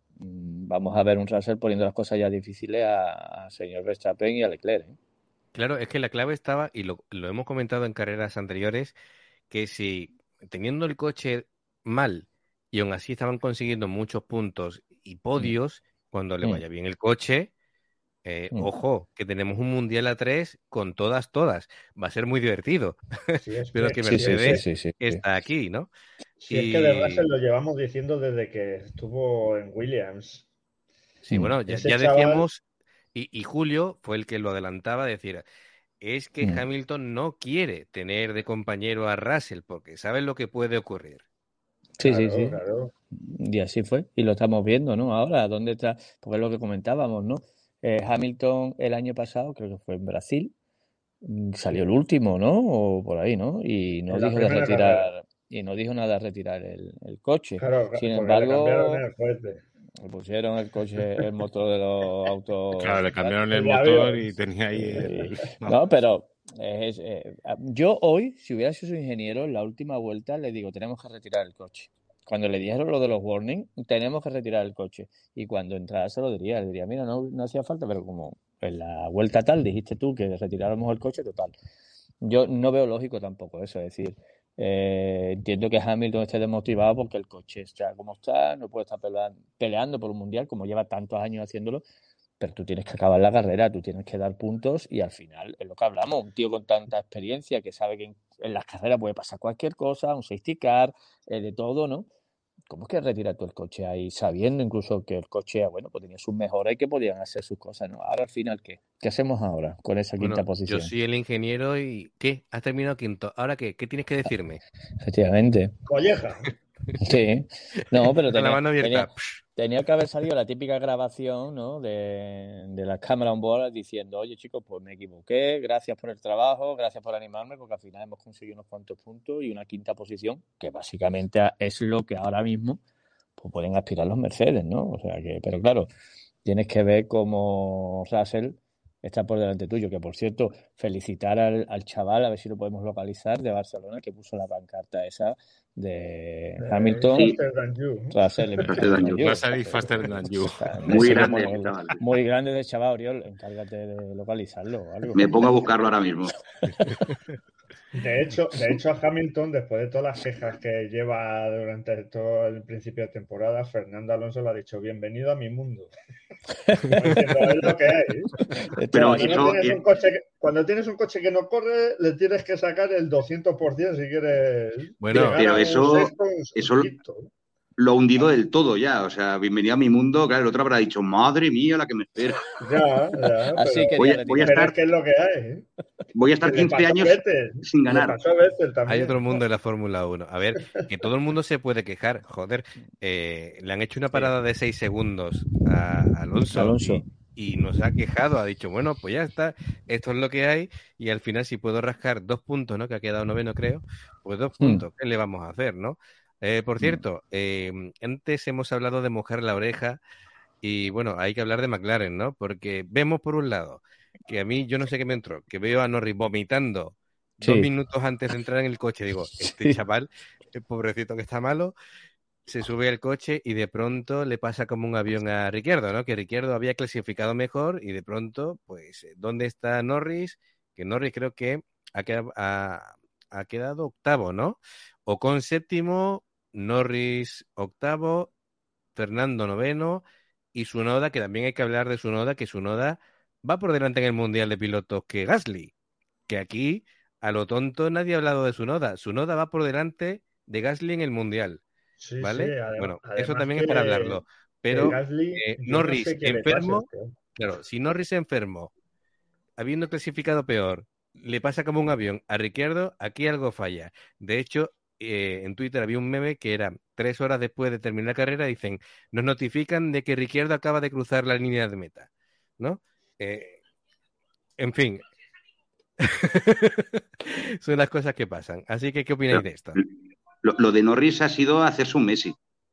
vamos a ver un Russell poniendo las cosas ya difíciles a, a señor Verstappen y a Leclerc. ¿eh? Claro, es que la clave estaba, y lo, lo hemos comentado en carreras anteriores, que si teniendo el coche mal y aún así estaban consiguiendo muchos puntos y podios, mm. cuando le vaya bien el coche, eh, mm. ojo, que tenemos un Mundial a tres con todas, todas. Va a ser muy divertido. Sí, es Pero que, que Mercedes sí, sí, sí, sí, está aquí, ¿no? Si y... es que de Russell lo llevamos diciendo desde que estuvo en Williams. Sí, mm. bueno, ya, ya chaval... decíamos, y, y Julio fue el que lo adelantaba, decir, es que mm. Hamilton no quiere tener de compañero a Russell porque sabe lo que puede ocurrir. Sí, claro, sí, sí. Claro. Y así fue. Y lo estamos viendo, ¿no? Ahora, ¿dónde está? Porque es lo que comentábamos, ¿no? Eh, Hamilton el año pasado, creo que fue en Brasil, salió el último, ¿no? O por ahí, ¿no? Y no dijo de retirar, carrera. y no dijo nada de retirar el, el coche. Claro, Sin porque embargo, le cambiaron el cohete. Le pusieron el coche, el motor de los autos. Claro, le cambiaron el motor y tenía ahí el... No, no pero es, eh, yo hoy, si hubiera sido su ingeniero, en la última vuelta le digo, tenemos que retirar el coche. Cuando le dijeron lo de los warnings, tenemos que retirar el coche. Y cuando entrara se lo diría, le diría, mira, no, no hacía falta, pero como en la vuelta tal dijiste tú que retiráramos el coche, total. Yo no veo lógico tampoco eso, es decir, eh, entiendo que Hamilton esté desmotivado porque el coche está como está, no puede estar peleando, peleando por un mundial como lleva tantos años haciéndolo, pero tú tienes que acabar la carrera, tú tienes que dar puntos y al final es lo que hablamos, un tío con tanta experiencia que sabe que en, en las carreras puede pasar cualquier cosa, un safety car, eh, de todo, ¿no? ¿Cómo es que retiras tú el coche ahí sabiendo incluso que el coche, bueno, pues tenía sus mejoras y que podían hacer sus cosas, ¿no? Ahora al final, ¿qué? ¿Qué hacemos ahora con esa bueno, quinta posición? Yo soy el ingeniero y ¿qué? ¿Has terminado quinto? ¿Ahora qué? ¿Qué tienes que decirme? Efectivamente. Colleja. Sí. No, pero tenía, la mano abierta. Tenía, tenía que haber salido la típica grabación, ¿no? De, de la cámara on board diciendo, oye chicos, pues me equivoqué, gracias por el trabajo, gracias por animarme, porque al final hemos conseguido unos cuantos puntos y una quinta posición, que básicamente es lo que ahora mismo pues pueden aspirar los Mercedes, ¿no? O sea que, pero claro, tienes que ver cómo Russell está por delante tuyo, que por cierto, felicitar al, al chaval, a ver si lo podemos localizar, de Barcelona, que puso la pancarta esa de eh, Hamilton. Sí. Faster than you. Russell, faster than you. Russell faster than you. Muy grande, muy, chaval. Muy grande de chaval, Oriol. Encárgate de localizarlo o algo. Me pongo a buscarlo ahora mismo. De hecho, de hecho, a Hamilton, después de todas las quejas que lleva durante todo el principio de temporada, Fernando Alonso le ha dicho, bienvenido a mi mundo. Es lo que hay. Pero cuando, eso, tienes un coche que, cuando tienes un coche que no corre, le tienes que sacar el doscientos por ciento si quieres. Bueno, pero eso, sexto, eso lo ha hundido del todo ya. O sea, bienvenido a mi mundo. Claro, el otro habrá dicho, madre mía, la que me espera. Ya, ya. Así que voy, a, voy a estar. Es que es lo que hay. ¿eh? Voy a estar quince años Vettel, sin ganar. Hay otro mundo en la Fórmula uno. A ver, que todo el mundo se puede quejar. Joder, eh, le han hecho una parada de seis segundos a Alonso, Alonso. Y, y nos ha quejado. Ha dicho, bueno, pues ya está, esto es lo que hay. Y al final, si puedo rascar dos puntos, ¿no? Que ha quedado noveno, creo. Pues dos puntos. Hmm. ¿Qué le vamos a hacer, no? Eh, por cierto, eh, antes hemos hablado de mojar la oreja. Y bueno, hay que hablar de McLaren, ¿no? Porque vemos por un lado que a mí, yo no sé qué me entró, que veo a Norris vomitando sí. dos minutos antes de entrar en el coche. Digo, este sí. chaval, el pobrecito que está malo, se sube al coche y de pronto le pasa como un avión a Ricciardo, ¿no? Que Ricciardo había clasificado mejor y de pronto, pues, ¿dónde está Norris? Que Norris creo que ha quedado, ha, ha quedado octavo, ¿no? Ocon séptimo, Norris octavo, Fernando noveno y Tsunoda, que también hay que hablar de Tsunoda, que Tsunoda va por delante en el Mundial de Pilotos que Gasly, que aquí a lo tonto nadie ha hablado de Tsunoda. Tsunoda va por delante de Gasly en el Mundial, Sí, ¿vale? sí, adem- Bueno, además eso también que, es para hablarlo. que Pero Gasly, eh, yo no Norris sé qué le pasa a enfermo, este hombre. claro, si Norris enfermo, habiendo clasificado peor, le pasa como un avión a Ricciardo, aquí algo falla. De hecho, eh, en Twitter había un meme que era tres horas después de terminar la carrera, dicen, nos notifican de que Ricciardo acaba de cruzar la línea de meta, ¿no? Eh, en fin, son las cosas que pasan. Así que, ¿qué opináis de esto? Lo, lo de Norris ha sido hacerse un Messi.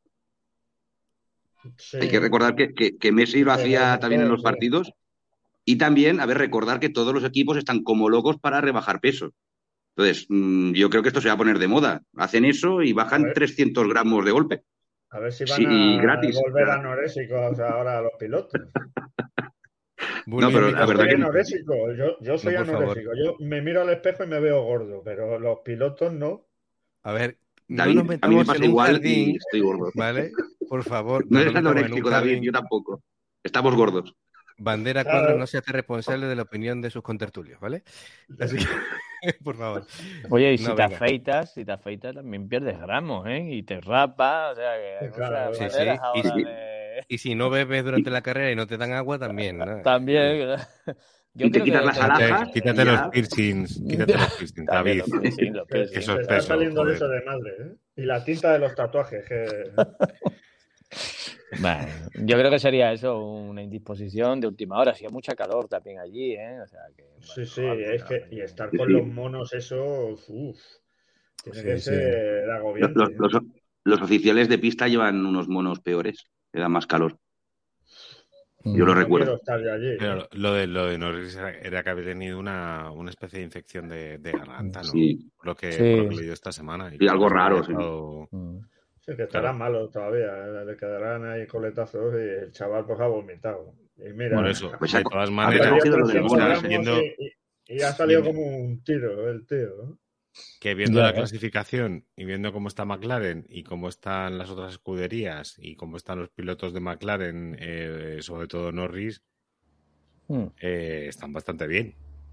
Sí, Hay que recordar que, que, que Messi lo se hacía remontó, también en los sí. partidos y también, a ver, recordar que todos los equipos están como locos para rebajar peso. Entonces, mmm, yo creo que esto se va a poner de moda. Hacen eso y A bajan ver, trescientos gramos de golpe. a ver si van Sí, y a gratis. O volver sea, anorésicos ahora los pilotos. no, pero la Yo verdad soy que anorésico, yo, yo soy No, por favor. anorésico. Yo me miro al espejo y me veo gordo, pero los pilotos no. A ver, no David, nos a mí me metamos pasa en un igual jardín, y estoy gordo. ¿vale? Por favor, No no eres nos metamos en un anoréxico, David, jardín. yo tampoco. Estamos gordos. Bandera Claro. Cuadros no se hace responsable de la opinión de sus contertulios, ¿vale? Así que, por favor. Oye, y si No, te venga. afeitas, si te afeitas también pierdes gramos, ¿eh? Y te rapas, o sea, que hay Claro, muchas Sí, sí. maneras Y, ahora sí. de... y si no bebes durante la carrera y no te dan agua, también, ¿no? También, yo Y te creo quitas que... las que- alhajas. Quítate, quítate y los ya. piercings, quítate los piercings, También David. los piercing, los Que piercing. Eso te es está peso, saliendo de joder. eso de madre, ¿eh? Y la tinta de los tatuajes, que Bueno, yo creo que sería eso, una indisposición de última hora. Hacía mucha calor también allí, ¿eh? O sea que, bueno, sí, sí, algo es era- que y estar Sí, con sí. los monos, eso, uff, tiene Sí, que sí. ser Los, agobiante. los- ¿eh? los- los oficiales de pista llevan unos monos peores, que dan más calor. Yo lo No recuerdo. quiero estar yo allí. ¿eh? Pero lo de, lo de Norris era, era que había tenido una, una especie de infección de, de garganta, ¿no? Sí, Por lo que, Sí. por lo que leí esta semana. Y Sí, algo por eso raro, había sí. estado- Mm. Sí, que estará Claro. malo todavía, ¿eh? Le quedarán ahí coletazos y el chaval pues ha vomitado. Y mira, Por eso, Pues de ha, todas ha maneras, cogido lo de trescientos monas, gramos ¿eh? viendo, y, y- y ha salido viendo- como un tiro el tío. ¿no? que viendo Ya la ves. clasificación y viendo cómo está McLaren y cómo están las otras escuderías y cómo están los pilotos de McLaren, eh, sobre todo Norris, Mm. eh, están bastante bien.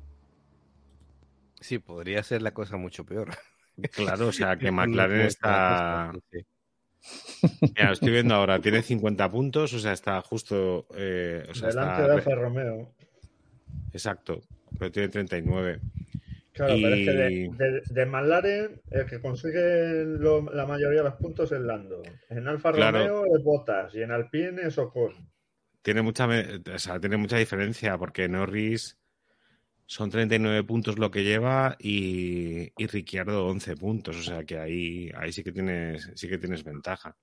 Sí, podría ser la cosa mucho peor. Claro, o sea que Con McLaren nuestra está... costa, sí, sí. Mira, lo estoy viendo ahora, tiene cincuenta puntos, o sea, está justo... eh, o sea, Delante está de re- Alfa Romeo. Exacto, pero tiene treinta y nueve. Claro, pero es que de, Y... de, de McLaren el que consigue lo- la mayoría de los puntos es Lando. En Alfa Claro. Romeo es Bottas y en Alpine es Ocon. Tiene mucha, me- o sea, tiene mucha diferencia porque Norris son treinta y nueve puntos lo que lleva y, y Ricciardo once puntos, o sea que ahí, ahí sí que tienes, sí que tienes ventaja.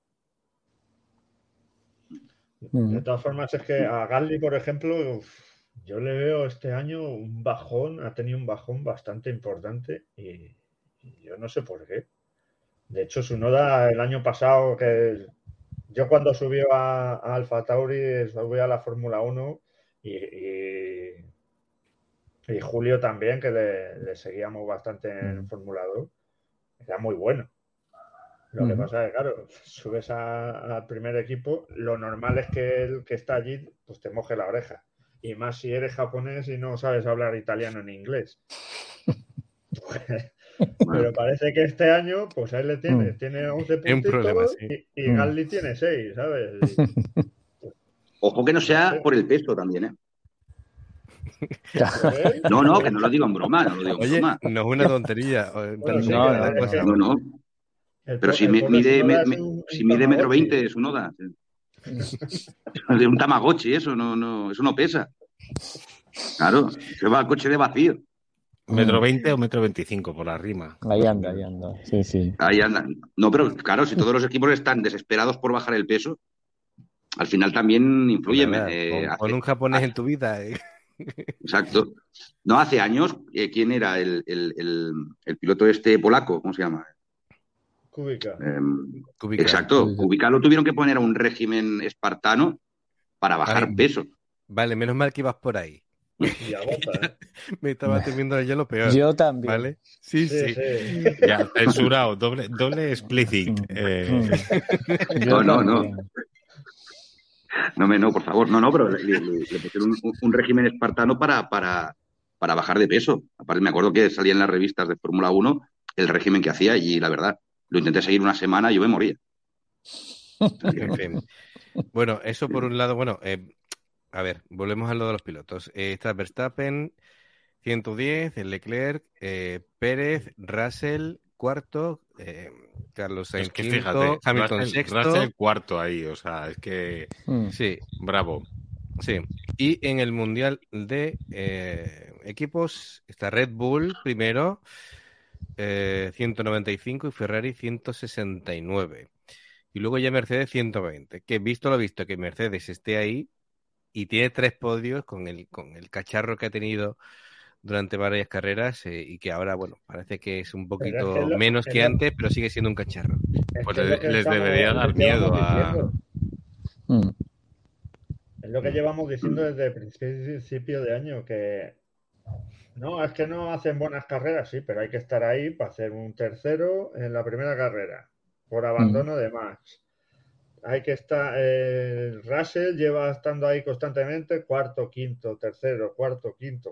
Mm. De todas formas, es que a Gasly, por ejemplo, uf, yo le veo este año un bajón, ha tenido un bajón bastante importante y, y yo no sé por qué. De hecho, Tsunoda el año pasado, que yo cuando subió a, a Alfa Tauri, subí a la Fórmula uno y, y, y Julio también, que le, le seguíamos bastante en Mm. Fórmula dos, era muy bueno. Lo que Ujú. pasa es que, claro, subes a- al primer equipo, lo normal es que el que está allí pues te moje la oreja. Y más si eres japonés y no sabes hablar italiano ni inglés. Pues, Bueno, pero parece que este año, pues ahí le tiene, Mm. tiene once Hay un puntitos problema, sí. y, y Mm. Gasly tiene seis, ¿sabes? Y, ojo que no no sea sé. por el peso también, ¿eh? joder, No, no, que no lo digo en broma, no lo digo en Oye, broma. no es una tontería. o- Bueno, tan sí, No, que sencilla la no, es cosa. que No, no. el, Pero po- si el me- pobre mide, Tsunoda me- es me- un- si un mide metro Tamagotchi. veinte, es un Oda. De un Tamagotchi, eso no, no, eso no pesa. Claro, se va al coche de vacío. ¿Metro veinte o metro veinticinco por la rima? Ahí anda, ahí anda. Sí, sí. Ahí andan. No, pero claro, si todos los equipos están desesperados por bajar el peso, al final también influye. Nada, eh, pon, hace- pon un japonés hace- en tu vida. eh. Exacto. No, hace años, eh, ¿quién era el, el- el- el piloto este polaco? ¿Cómo se llama? Kubica. Eh, Kubica. exacto. Kubica. Kubica lo tuvieron que poner a un régimen espartano para bajar Ay. peso. Vale, menos mal que ibas por ahí. Y agota, ¿eh? Me estaba temiendo yo lo peor. Yo también. ¿Vale? Sí, sí. Sí, sí. Ya, censurado, doble, doble explicit. Eh, Yo No, no, no. también. No, me, no, por favor. No, no, pero le, le- le pusieron un, un régimen espartano para, para, para bajar de peso. Aparte, me acuerdo que salía en las revistas de Fórmula uno el régimen que hacía y la verdad, lo intenté seguir una semana y yo me moría. En fin. Bueno, eso por un lado. Bueno, eh, a ver, volvemos a lo de los pilotos. Eh, está Verstappen, ciento diez, el Leclerc, eh, Pérez, Russell, cuarto, eh, Carlos Sainz, es que quinto, fíjate, Hamilton, Russell, sexto. Russell cuarto ahí, o sea, es que Mm. Sí, bravo. sí. Y en el Mundial de eh, Equipos está Red Bull primero, eh, ciento noventa y cinco y Ferrari ciento sesenta y nueve. Y luego ya Mercedes ciento veinte. Que visto lo visto que Mercedes esté ahí y tiene tres podios con el, con el cacharro que ha tenido durante varias carreras eh, y que ahora, bueno, parece que es un Pero es poquito que es lo- menos es que lo- antes, pero sigue siendo un cacharro. Es Pues que es lo que les estamos- debería dar les miedo llevamos a... diciendo. Mm. Es lo que llevamos diciendo desde el principio de año, que no, es que no hacen buenas carreras, sí, pero hay que estar ahí para hacer un tercero en la primera carrera, por abandono de Max. Hay que estar, eh, Russell lleva estando ahí constantemente, cuarto, quinto, tercero, cuarto, quinto.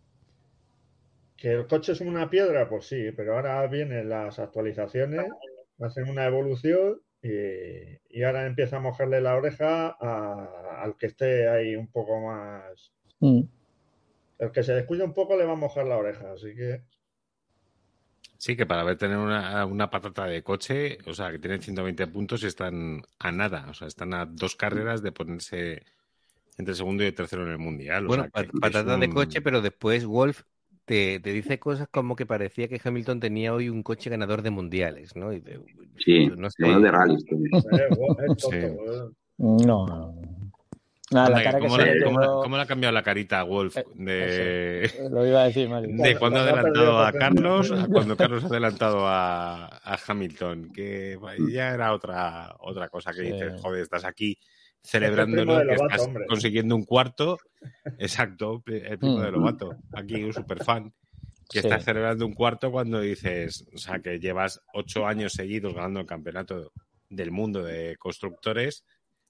¿Que el coche es una piedra? Pues sí, pero ahora vienen las actualizaciones, hacen una evolución y, y ahora empieza a mojarle la oreja a- al que esté ahí un poco más... Mm. El que se descuide un poco le va a mojar la oreja, así que... Sí, que para ver tener una, una patata de coche, o sea, que tienen ciento veinte puntos y están a nada, o sea, están a dos carreras de ponerse entre el segundo y el tercero en el Mundial. O Bueno, sea, pa- que- que es patata de un- coche, pero después Wolf te, te dice cosas como que parecía que Hamilton tenía hoy un coche ganador de mundiales, ¿no? Y te- Sí, yo no sé. uno de rallies. también. Eh, guau, es tonto, Sí. eh. No, no. Nada, Anda, la que cara que ¿cómo, se le, le cómo le- quedó... cómo le ha cambiado la carita a Wolf Eh, de, Eso, lo iba a decir, Mario. de cuando ha Cuando ha adelantado perdido a potencia. Carlos a cuando Carlos ha adelantado a, a Hamilton? Que bueno, ya era otra, otra cosa que Sí. dices, joder, estás aquí primo celebrándolo, de que Lobato, estás hombre. consiguiendo un cuarto. Exacto, el primo Mm. de Lobato, aquí un superfan. Que Sí. estás celebrando un cuarto cuando dices, o sea, que llevas ocho años seguidos ganando el campeonato del mundo de constructores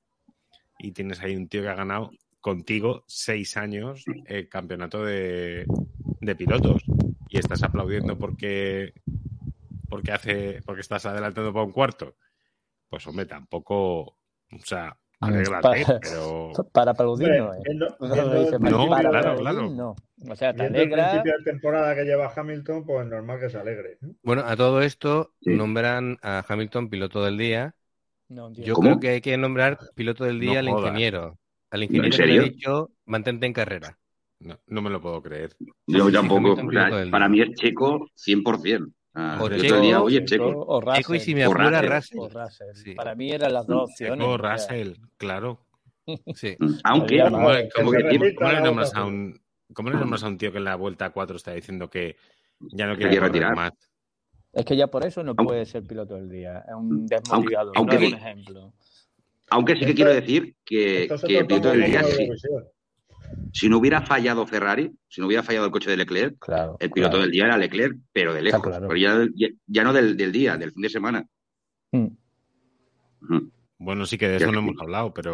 y tienes ahí un tío que ha ganado contigo seis años el campeonato de, de pilotos y estás aplaudiendo porque porque hace porque estás adelantando para un cuarto. Pues hombre, tampoco, o sea, alégrate, Para, pero para aplaudir no Hombre, es. viendo- O sea, viendo lo dice el Mario, No, para claro, aplaudir claro. no. O sea, te Viendo el alegra... principio de temporada que lleva Hamilton, pues normal que se alegre. ¿no? Bueno, a todo esto Sí. nombran a Hamilton piloto del día. No, entiendo. Yo ¿Cómo? creo que hay que nombrar piloto del día No al jodas. ingeniero. Al ¿En ingeniero que le serio? ha dicho, mantente en carrera. no, no me lo puedo creer. Yo Sí, sí, tampoco. Hamilton O sea, piloto del para día. mí es Checo cien por ciento. Ah, O yo Checo, todo el día, oye, Checo Checo. o Russell. Checo y si me O apura, Russell. Russell. O Russell. Sí. Para mí eran las dos opciones. Checo, o sea, Russell, claro. Sí. Aunque, Había ¿Cómo, más. le- cómo Que le- se cómo- repita cómo le la nombras a votación. un cómo le nombras a un tío que en la vuelta cuatro está diciendo que ya no Se quiere quiere correr retirar. más? Es que ya por eso no Aunque- puede ser piloto del día. Es un desmotivador, aunque- no es un aunque- ejemplo. aunque sí que Esto- quiero decir que, Esto se que el toma piloto como del día, una si, Eurovisión. si no hubiera fallado Ferrari, si no hubiera fallado el coche de Leclerc, Claro. el piloto claro. del día era Leclerc, pero de lejos. claro. Pero ya, ya, ya no del, del día, del fin de semana. Mm. Ujú. Bueno, sí que de Ya eso no que- hemos hablado, pero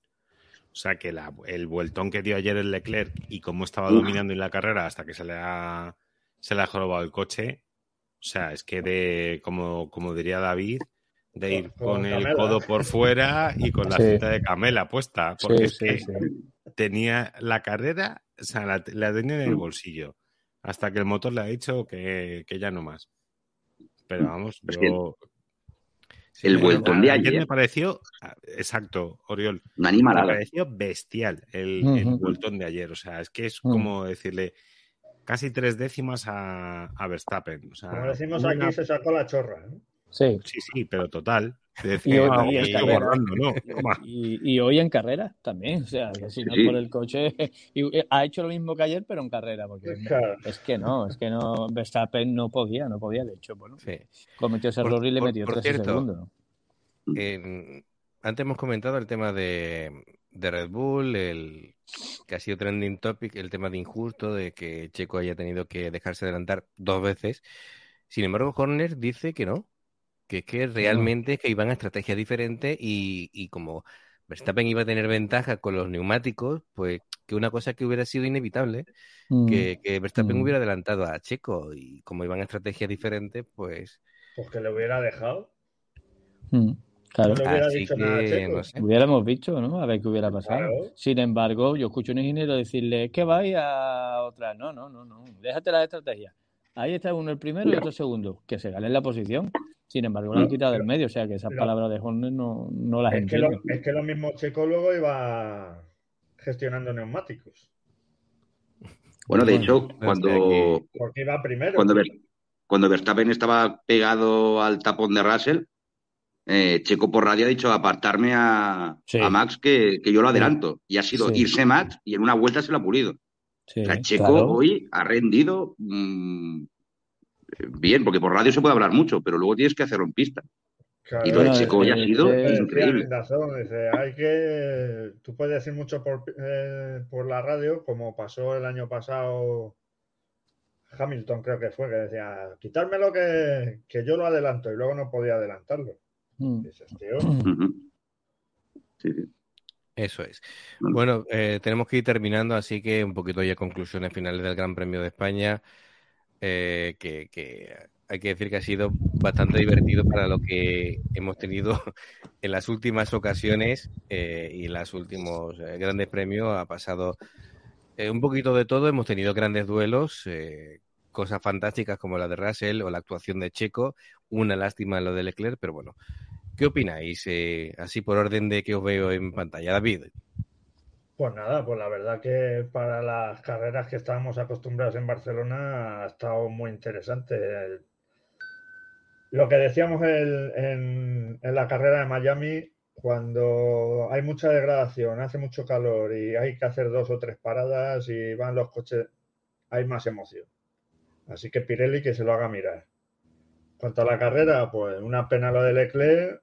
o sea que la- el vueltón que dio ayer el Leclerc y cómo estaba Uf. dominando en la carrera hasta que se le ha se le ha jorobado el coche, o sea, es que de como como diría David, de ir Con con el Camela. codo por fuera y con la Sí. cinta de Camela puesta, porque Sí, es sí, que sí. tenía la carrera, o sea, la, la tenía en el bolsillo, hasta que el motor le ha dicho que, que ya no más. Pero vamos, Es yo... Sí, el me- vueltón de ayer- me pareció, exacto, Oriol, Una me animalada. pareció bestial el, Ujú. el vueltón de ayer. O sea, es que es Ujú. como decirle casi tres décimas a, a Verstappen. O sea, Como decimos una- aquí, se sacó la chorra. ¿no? Sí. Sí, sí, pero total. Y, Decir, hoy- "Ah, y en estoy carrera. borrando", ¿no? Toma. Y, y hoy en carrera también. O sea, que si no Sí. por el coche. Y eh, ha hecho lo mismo que ayer, pero en carrera. Porque Claro. es que no, es que no. Verstappen no podía, no podía. De hecho, bueno, Sí. cometió ese Por- error y le por- metió por trece cierto, segundos. Eh, antes hemos comentado el tema de, de Red Bull, el que ha sido trending topic, el tema de injusto, de que Checo haya tenido que dejarse adelantar dos veces. Sin embargo, Horner dice que no, que es que realmente es que iban a estrategias diferentes y, y como Verstappen iba a tener ventaja con los neumáticos, pues que una cosa que hubiera sido inevitable, Mm. que, que Verstappen Mm. hubiera adelantado a Checo y como iban a estrategias diferentes, pues... Pues que le hubiera dejado. Mm. Claro. No le hubiera Así dicho nada a que, Checo. no sé. Hubiéramos visto, ¿no? A ver qué hubiera pasado. Claro. Sin embargo, yo escucho a un ingeniero decirle que vaya a otra. No, no, no, no. Déjate las estrategias. Ahí está uno el primero y otro el segundo. Que se gane la posición. Sin embargo, lo han quitado del medio. O sea, que esas Lo- palabras de Horner no, no las Es que, lo, entiendo. es que lo mismo Checo luego iba gestionando neumáticos. Bueno, de Bueno, hecho, o sea cuando, que- Porque iba primero. cuando, Ver- cuando Verstappen estaba pegado al tapón de Russell, eh, Checo por radio ha dicho apartarme a, Sí. a Max que, que yo lo Sí. adelanto. Y ha sido Sí. irse Max y en una vuelta se lo ha pulido. Sí, O sea, Checo claro. hoy ha rendido mm, bien, porque por radio se puede hablar mucho, pero luego tienes que hacerlo en pista. Claro, Y lo de Bueno, Checo hoy ha eh, sido eh, decían increíble. en Dazón, dice, hay que, tú puedes decir mucho por, eh, por la radio, como pasó el año pasado Hamilton, creo que fue, que decía, quitármelo que, que yo lo adelanto, y luego no podía adelantarlo. mm. Dices, tío, Ujú. Sí, sí. Eso es. Bueno, Bueno, eh, tenemos que ir terminando, así que un poquito ya conclusiones finales del Gran Premio de España, eh, que, que hay que decir que ha sido bastante divertido para lo que hemos tenido en las últimas ocasiones eh, y en los últimos eh, grandes premios. Ha pasado eh, un poquito de todo, hemos tenido grandes duelos, eh, cosas fantásticas como la de Russell o la actuación de Checo, una lástima lo de Leclerc, pero bueno. ¿Qué opináis? Eh, así por orden de que os veo en pantalla, David. pues nada, pues la verdad que para las carreras que estábamos acostumbrados en Barcelona ha estado muy interesante. El- Lo que decíamos el- en, en la carrera de Miami, cuando hay mucha degradación, hace mucho calor y hay que hacer dos o tres paradas y van los coches, hay más emoción. Así que Pirelli que se lo haga mirar. Cuanto a la carrera, pues una pena lo de Leclerc.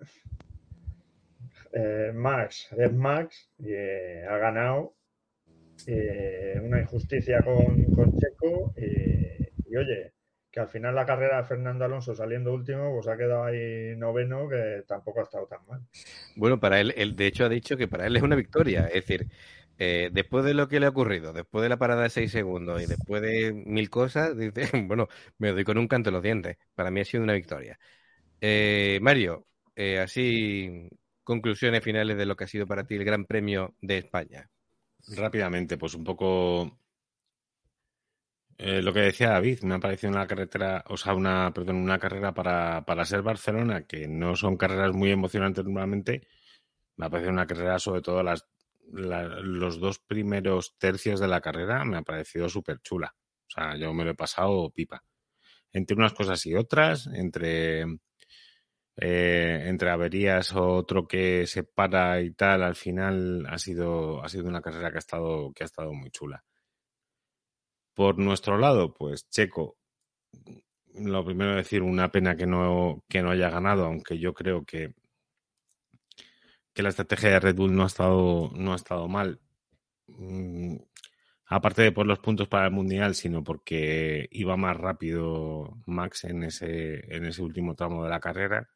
Eh, Max es Max y eh, ha ganado. Eh, una injusticia con, con Checo y, y oye, que al final la carrera de Fernando Alonso saliendo último, pues ha quedado ahí noveno, que tampoco ha estado tan mal. Bueno, para él, él de hecho ha dicho que para él es una victoria. Es decir, eh, después de lo que le ha ocurrido, después de la parada de seis segundos y después de mil cosas, dice, bueno, me doy con un canto en los dientes. Para mí ha sido una victoria. Eh, Mario, eh, así conclusiones finales de lo que ha sido para ti el Gran Premio de España. Rápidamente, pues un poco eh, lo que decía David, me ha parecido una carretera, o sea, una, perdón, una carrera para, para ser Barcelona, que no son carreras muy emocionantes normalmente. Me ha parecido una carrera, sobre todo las, la- los dos primeros tercios de la carrera, me ha parecido súper chula. O sea, yo me lo he pasado pipa. Entre unas cosas y otras, entre, eh, entre averías o otro que se para y tal, al final ha sido, ha sido una carrera que ha estado, que ha estado muy chula. Por nuestro lado, pues Checo, lo primero decir, una pena que no, que no haya ganado, aunque yo creo que, que la estrategia de Red Bull no ha estado, no ha estado mal. Mm, aparte de por los puntos para el Mundial, sino porque iba más rápido Max en ese, en ese último tramo de la carrera.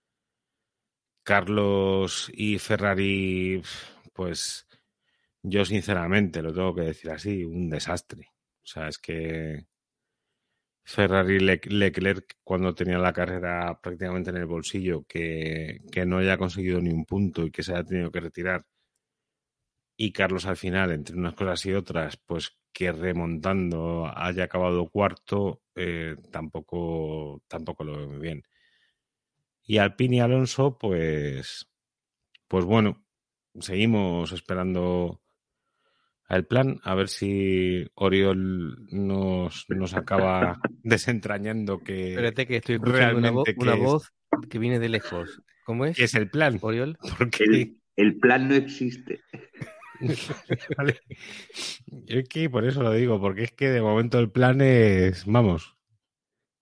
Carlos y Ferrari, pues yo sinceramente lo tengo que decir así, un desastre. O sea, es que Ferrari Le- Leclerc, cuando tenía la carrera prácticamente en el bolsillo, que, que no haya conseguido ni un punto y que se haya tenido que retirar, y Carlos al final, entre unas cosas y otras, pues que remontando haya acabado cuarto, eh, tampoco, tampoco lo veo muy bien. Y Alpine y Alonso, pues, pues bueno, seguimos esperando al plan, a ver si Oriol nos, nos acaba desentrañando que Espérate que estoy escuchando una, vo- realmente una qué es, voz que viene de lejos. ¿Cómo es, qué es el plan. Oriol? Porque El, el plan no existe. vale. Es que por eso lo digo, porque es que de momento el plan es, vamos,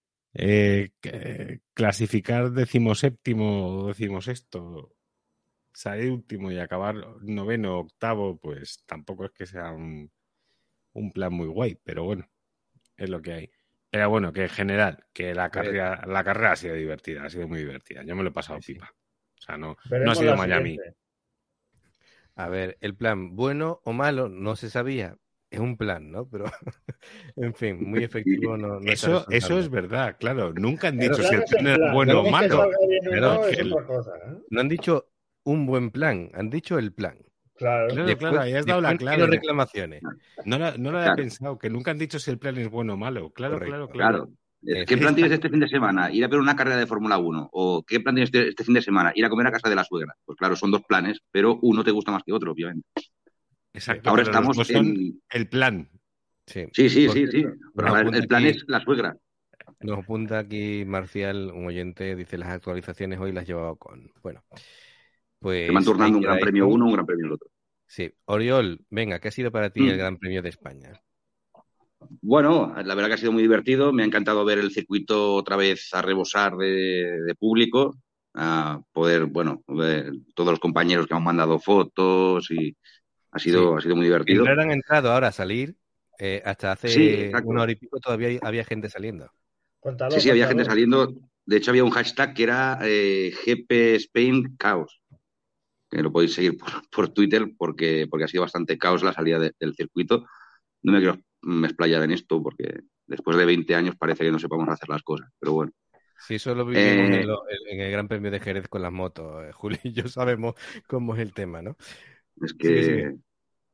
eh, que- clasificar decimoséptimo o decimosexto salir último y acabar noveno, octavo, pues tampoco es que sea un, un plan muy guay, pero bueno, es lo que hay. Pero bueno, que en general, que la carrera, la carrera ha sido divertida, ha sido muy divertida. Yo me lo he pasado Sí. pipa. O sea, no, no ha Veremos sido la Miami. siguiente. A ver, el plan, bueno o malo, no se sabía. Es un plan, ¿no? Pero, en fin, muy efectivo no, no está Eso, eso resultando. es verdad, claro. Nunca han El dicho si plan el es el plan era plan. bueno o Luego que malo. salga bien o Claro, no es El- otra cosa. ¿eh? No han dicho un buen plan, han dicho el plan. Claro. Claro, Después, claro, ahí has dado la después quiero clave. reclamaciones. No la, no la había Claro, pensado, que nunca han dicho si el plan es bueno o malo. Claro, Correcto. claro, claro. claro. Es, Eh, ¿Qué plan tienes Exacto. este fin de semana? ¿Ir a ver una carrera de Fórmula uno? ¿O qué plan tienes este, este fin de semana? ¿Ir a comer a casa de la suegra? Pues claro, son dos planes, pero uno te gusta más que otro, obviamente. Exacto, Ahora pero los estamos dos son en... el plan. Sí. Sí, sí, Por sí, sí. cierto, Pero nos ahora apunta el plan aquí, es la suegra. nos apunta aquí Marcial, un oyente, dice las actualizaciones hoy las llevaba con. Bueno, Se van pues ahí turnando un queda gran premio esto. uno, un gran premio el otro. Sí. Oriol, venga, ¿qué ha sido para ti el Mm. Gran Premio de España? Bueno, la verdad que ha sido muy divertido. Me ha encantado ver el circuito otra vez a rebosar de, de público, a poder, bueno, ver todos los compañeros que han mandado fotos y ha Sí. sido, ha sido muy divertido. Entrar han entrado ahora a salir. eh, hasta Sí, hace exacto. una hora y pico todavía hay- había gente saliendo. Cuéntalo, Sí, sí, había gente cuéntalo. saliendo. De hecho, había un hashtag que era eh, G P Spain Chaos, que lo podéis seguir por, por Twitter porque, porque ha sido bastante caos la salida de- del circuito. No me quiero mm, explayar en esto porque después de veinte años parece que no sepamos hacer las cosas, pero bueno. Sí, eso lo vivimos Eh, en, lo- en el Gran Premio de Jerez con las motos. eh, Julio y yo sabemos cómo es el tema, ¿no? es Sigue, sigue. que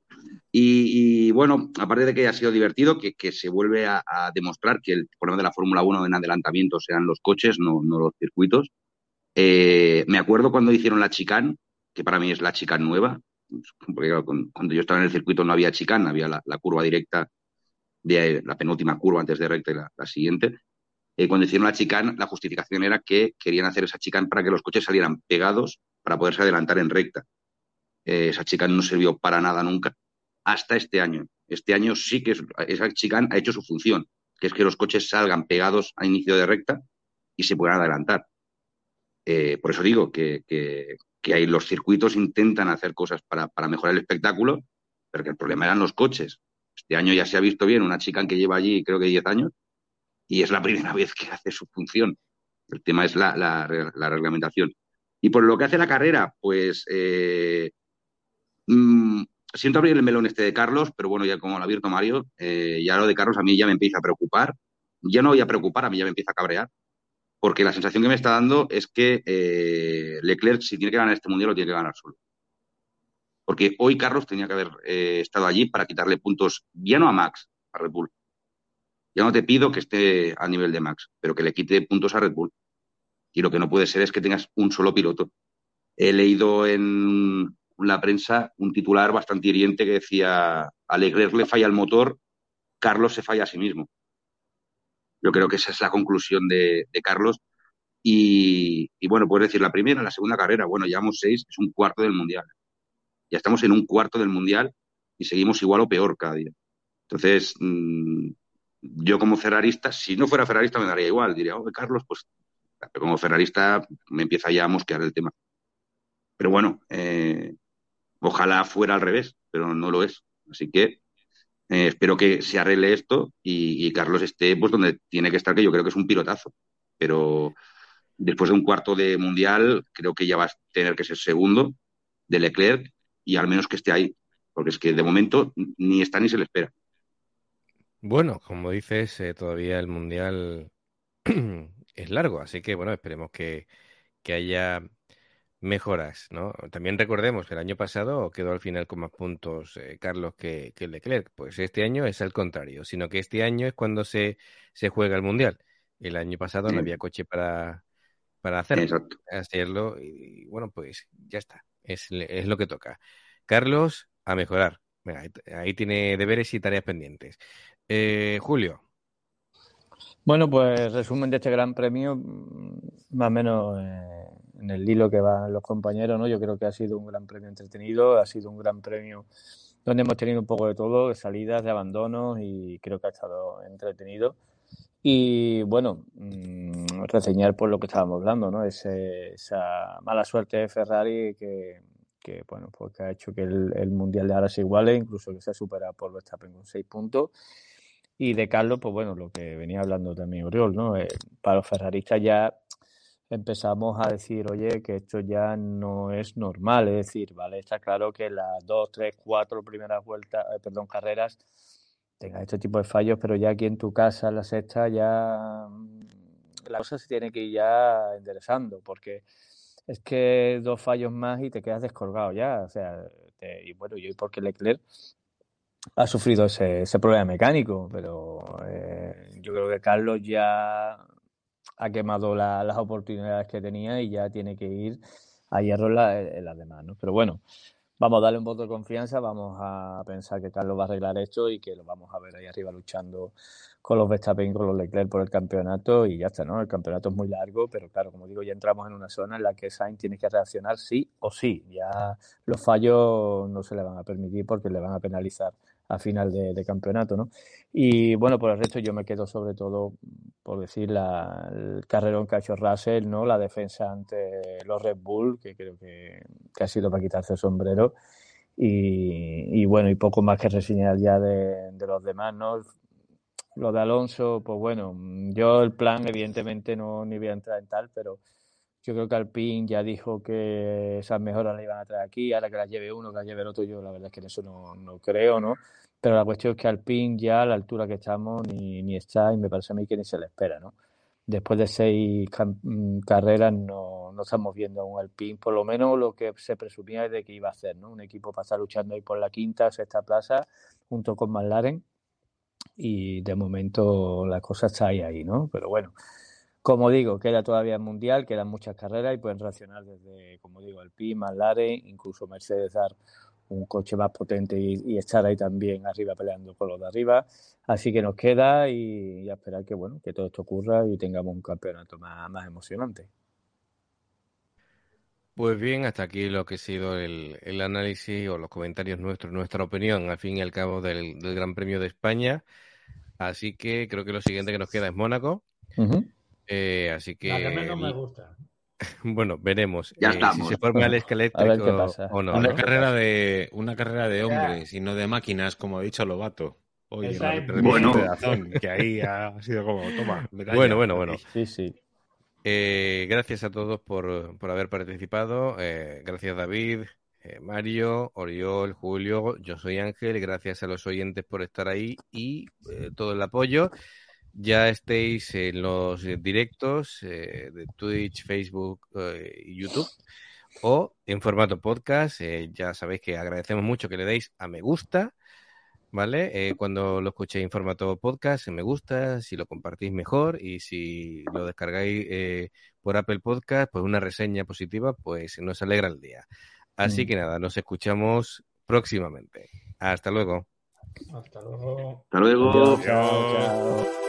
Y, y, bueno, aparte de que ha sido divertido, que, que se vuelve a, a demostrar que el problema de la Fórmula uno en adelantamiento sean los coches, no, no los circuitos. Eh, me acuerdo cuando hicieron la chicane, que para mí es la chicane nueva, porque claro, con- cuando yo estaba en el circuito no había chicane, había la, la curva directa, de la penúltima curva antes de recta y la, la siguiente. Eh, cuando hicieron la chicane, la justificación era que querían hacer esa chicane para que los coches salieran pegados para poderse adelantar en recta. Eh, esa chicane no sirvió para nada nunca hasta este año. Este año sí que es, esa chicane ha hecho su función, que es que los coches salgan pegados a inicio de recta y se puedan adelantar. Eh, por eso digo que, que, que ahí los circuitos intentan hacer cosas para, para mejorar el espectáculo, pero que el problema eran los coches. Este año ya se ha visto bien una chicane que lleva allí creo que diez años y es la primera vez que hace su función. El tema es la, la, la reglamentación. Y por lo que hace la carrera, pues eh, mmm, siento abrir el melón este de Carlos, pero bueno, ya como lo ha abierto Mario, eh, ya lo de Carlos a mí ya me empieza a preocupar. Ya no voy a preocupar, a mí ya me empieza a cabrear, porque la sensación que me está dando es que eh, Leclerc, si tiene que ganar este mundial, lo tiene que ganar solo. Porque hoy Carlos tenía que haber eh, estado allí para quitarle puntos, ya no a Max, a Red Bull. Ya no te pido que esté a nivel de Max, pero que le quite puntos a Red Bull. Y lo que no puede ser es que tengas un solo piloto. He leído en la prensa un titular bastante hiriente que decía: a Leclerc le falla el motor, Carlos se falla a sí mismo. Yo creo que esa es la conclusión de, de Carlos. Y, y bueno, puedes decir la primera, la segunda carrera. Bueno, llevamos seis, es un cuarto del mundial. Ya estamos en un cuarto del mundial y seguimos igual o peor cada día. Entonces, mmm, yo como ferrarista, si no fuera ferrarista me daría igual. Diría, oh, Carlos, pues como ferrarista me empieza ya a mosquear el tema. Pero bueno, eh, ojalá fuera al revés, pero no lo es. Así que eh, espero que se arregle esto y, y Carlos esté pues donde tiene que estar, que yo creo que es un pilotazo. Pero después de un cuarto de mundial, creo que ya va a tener que ser segundo de Leclerc y al menos que esté ahí, porque es que de momento ni está ni se le espera. Bueno, como dices, eh, todavía el Mundial es largo, así que bueno, esperemos que, que haya mejoras, ¿no? También recordemos que el año pasado quedó al final con más puntos eh, Carlos que, que Leclerc. Pues este año es al contrario, sino que este año es cuando se, se juega el Mundial. El año pasado no Eh, había coche para, para hacerlo, exacto. hacerlo y bueno, pues ya está, es, es lo que toca. Carlos, a mejorar. Venga, ahí, ahí tiene deberes y tareas pendientes. Eh, Julio. Bueno, pues resumen de este Gran Premio, más o menos eh, en el hilo que van los compañeros, ¿no? Yo creo que ha sido un Gran Premio entretenido, ha sido un Gran Premio donde hemos tenido un poco de todo, de salidas, de abandonos y creo que ha estado entretenido. Y bueno, mmm, reseñar por lo que estábamos hablando, ¿no? Ese, esa mala suerte de Ferrari que, que bueno, pues que ha hecho que el, el Mundial de ahora se iguale, incluso que se ha superado por Verstappen con seis puntos. Y de Carlos, pues bueno, lo que venía hablando también Oriol, ¿no? Eh, para los ferraristas ya empezamos a decir, oye, que esto ya no es normal, es decir, vale, está claro que las dos, tres, cuatro primeras vueltas, eh, perdón, carreras tengas este tipo de fallos, pero ya aquí en tu casa, en la sexta, ya la cosa se tiene que ir ya enderezando, porque es que dos fallos más y te quedas descolgado ya, o sea, te, y bueno, y hoy porque Leclerc ha sufrido ese, ese problema mecánico, pero eh, yo creo que Carlos ya ha quemado la, las oportunidades que tenía y ya tiene que ir a hierro en, la, en las demás, ¿no? Pero bueno, vamos a darle un voto de confianza, vamos a pensar que Carlos va a arreglar esto y que lo vamos a ver ahí arriba luchando con los Verstappen, con los Leclerc por el campeonato y ya está, ¿no? El campeonato es muy largo, pero claro, como digo, ya entramos en una zona en la que Sainz tiene que reaccionar sí o sí. Ya los fallos no se le van a permitir porque le van a penalizar a final de, de campeonato, ¿no? Y bueno, por el resto yo me quedo sobre todo, por decir, la, el carrerón que ha hecho Russell, ¿no? La defensa ante los Red Bull, que creo que, que ha sido para quitarse el sombrero. Y, y bueno, y poco más que reseñar ya de, de los demás, ¿no? Lo de Alonso, pues bueno, yo el plan evidentemente no ni voy a entrar en tal, pero yo creo que Alpine ya dijo que esas mejoras le iban a traer aquí, ahora que las lleve uno, que las lleve el otro, yo la verdad es que en eso no, no creo, ¿no? Pero la cuestión es que Alpine ya a la altura que estamos ni, ni está y me parece a mí que ni se le espera, ¿no? Después de seis cam- carreras no, no estamos viendo a un Alpine, por lo menos lo que se presumía es de que iba a hacer, ¿no? Un equipo para estar luchando ahí por la quinta, sexta plaza, junto con McLaren, y de momento la cosa está ahí, ahí, ¿no? Pero bueno, como digo, queda todavía el Mundial, quedan muchas carreras y pueden reaccionar desde, como digo, Alpine, McLaren, incluso Mercedes dar un coche más potente y, y estar ahí también arriba peleando con los de arriba. Así que nos queda y, y a esperar que, bueno, que todo esto ocurra y tengamos un campeonato más, más emocionante. Pues bien, hasta aquí lo que ha sido el, el análisis o los comentarios nuestros, nuestra opinión, al fin y al cabo, del, del Gran Premio de España. Así que creo que lo siguiente que nos queda es Mónaco. Uh-huh. Eh, así que, La que menos me gusta. bueno, veremos Ya eh, estamos. si se forma el esqueleto A ver qué pasa. o no. Una ¿no? carrera de una carrera de hombres y no de máquinas, como ha dicho Lobato. Oye, Esa la es retransmisión Bueno. de Dazón, que ahí ha sido como, toma, medalla. Bueno, bueno, bueno. Sí, sí. Eh, gracias a todos por, por haber participado. Eh, gracias David, eh, Mario, Oriol, Julio. Yo soy Ángel. Gracias a los oyentes por estar ahí y eh, todo el apoyo. Ya estéis en los directos eh, de Twitch, Facebook eh, y YouTube o en formato podcast. Eh, ya sabéis que agradecemos mucho que le deis a me gusta, ¿vale? Eh, cuando lo escuchéis en formato podcast, me gusta, si lo compartís mejor y si lo descargáis eh, por Apple Podcast, pues una reseña positiva, pues nos alegra el día. Así Mm. que nada, nos escuchamos próximamente. Hasta luego. Hasta luego. Hasta luego. Adiós, chao, chao.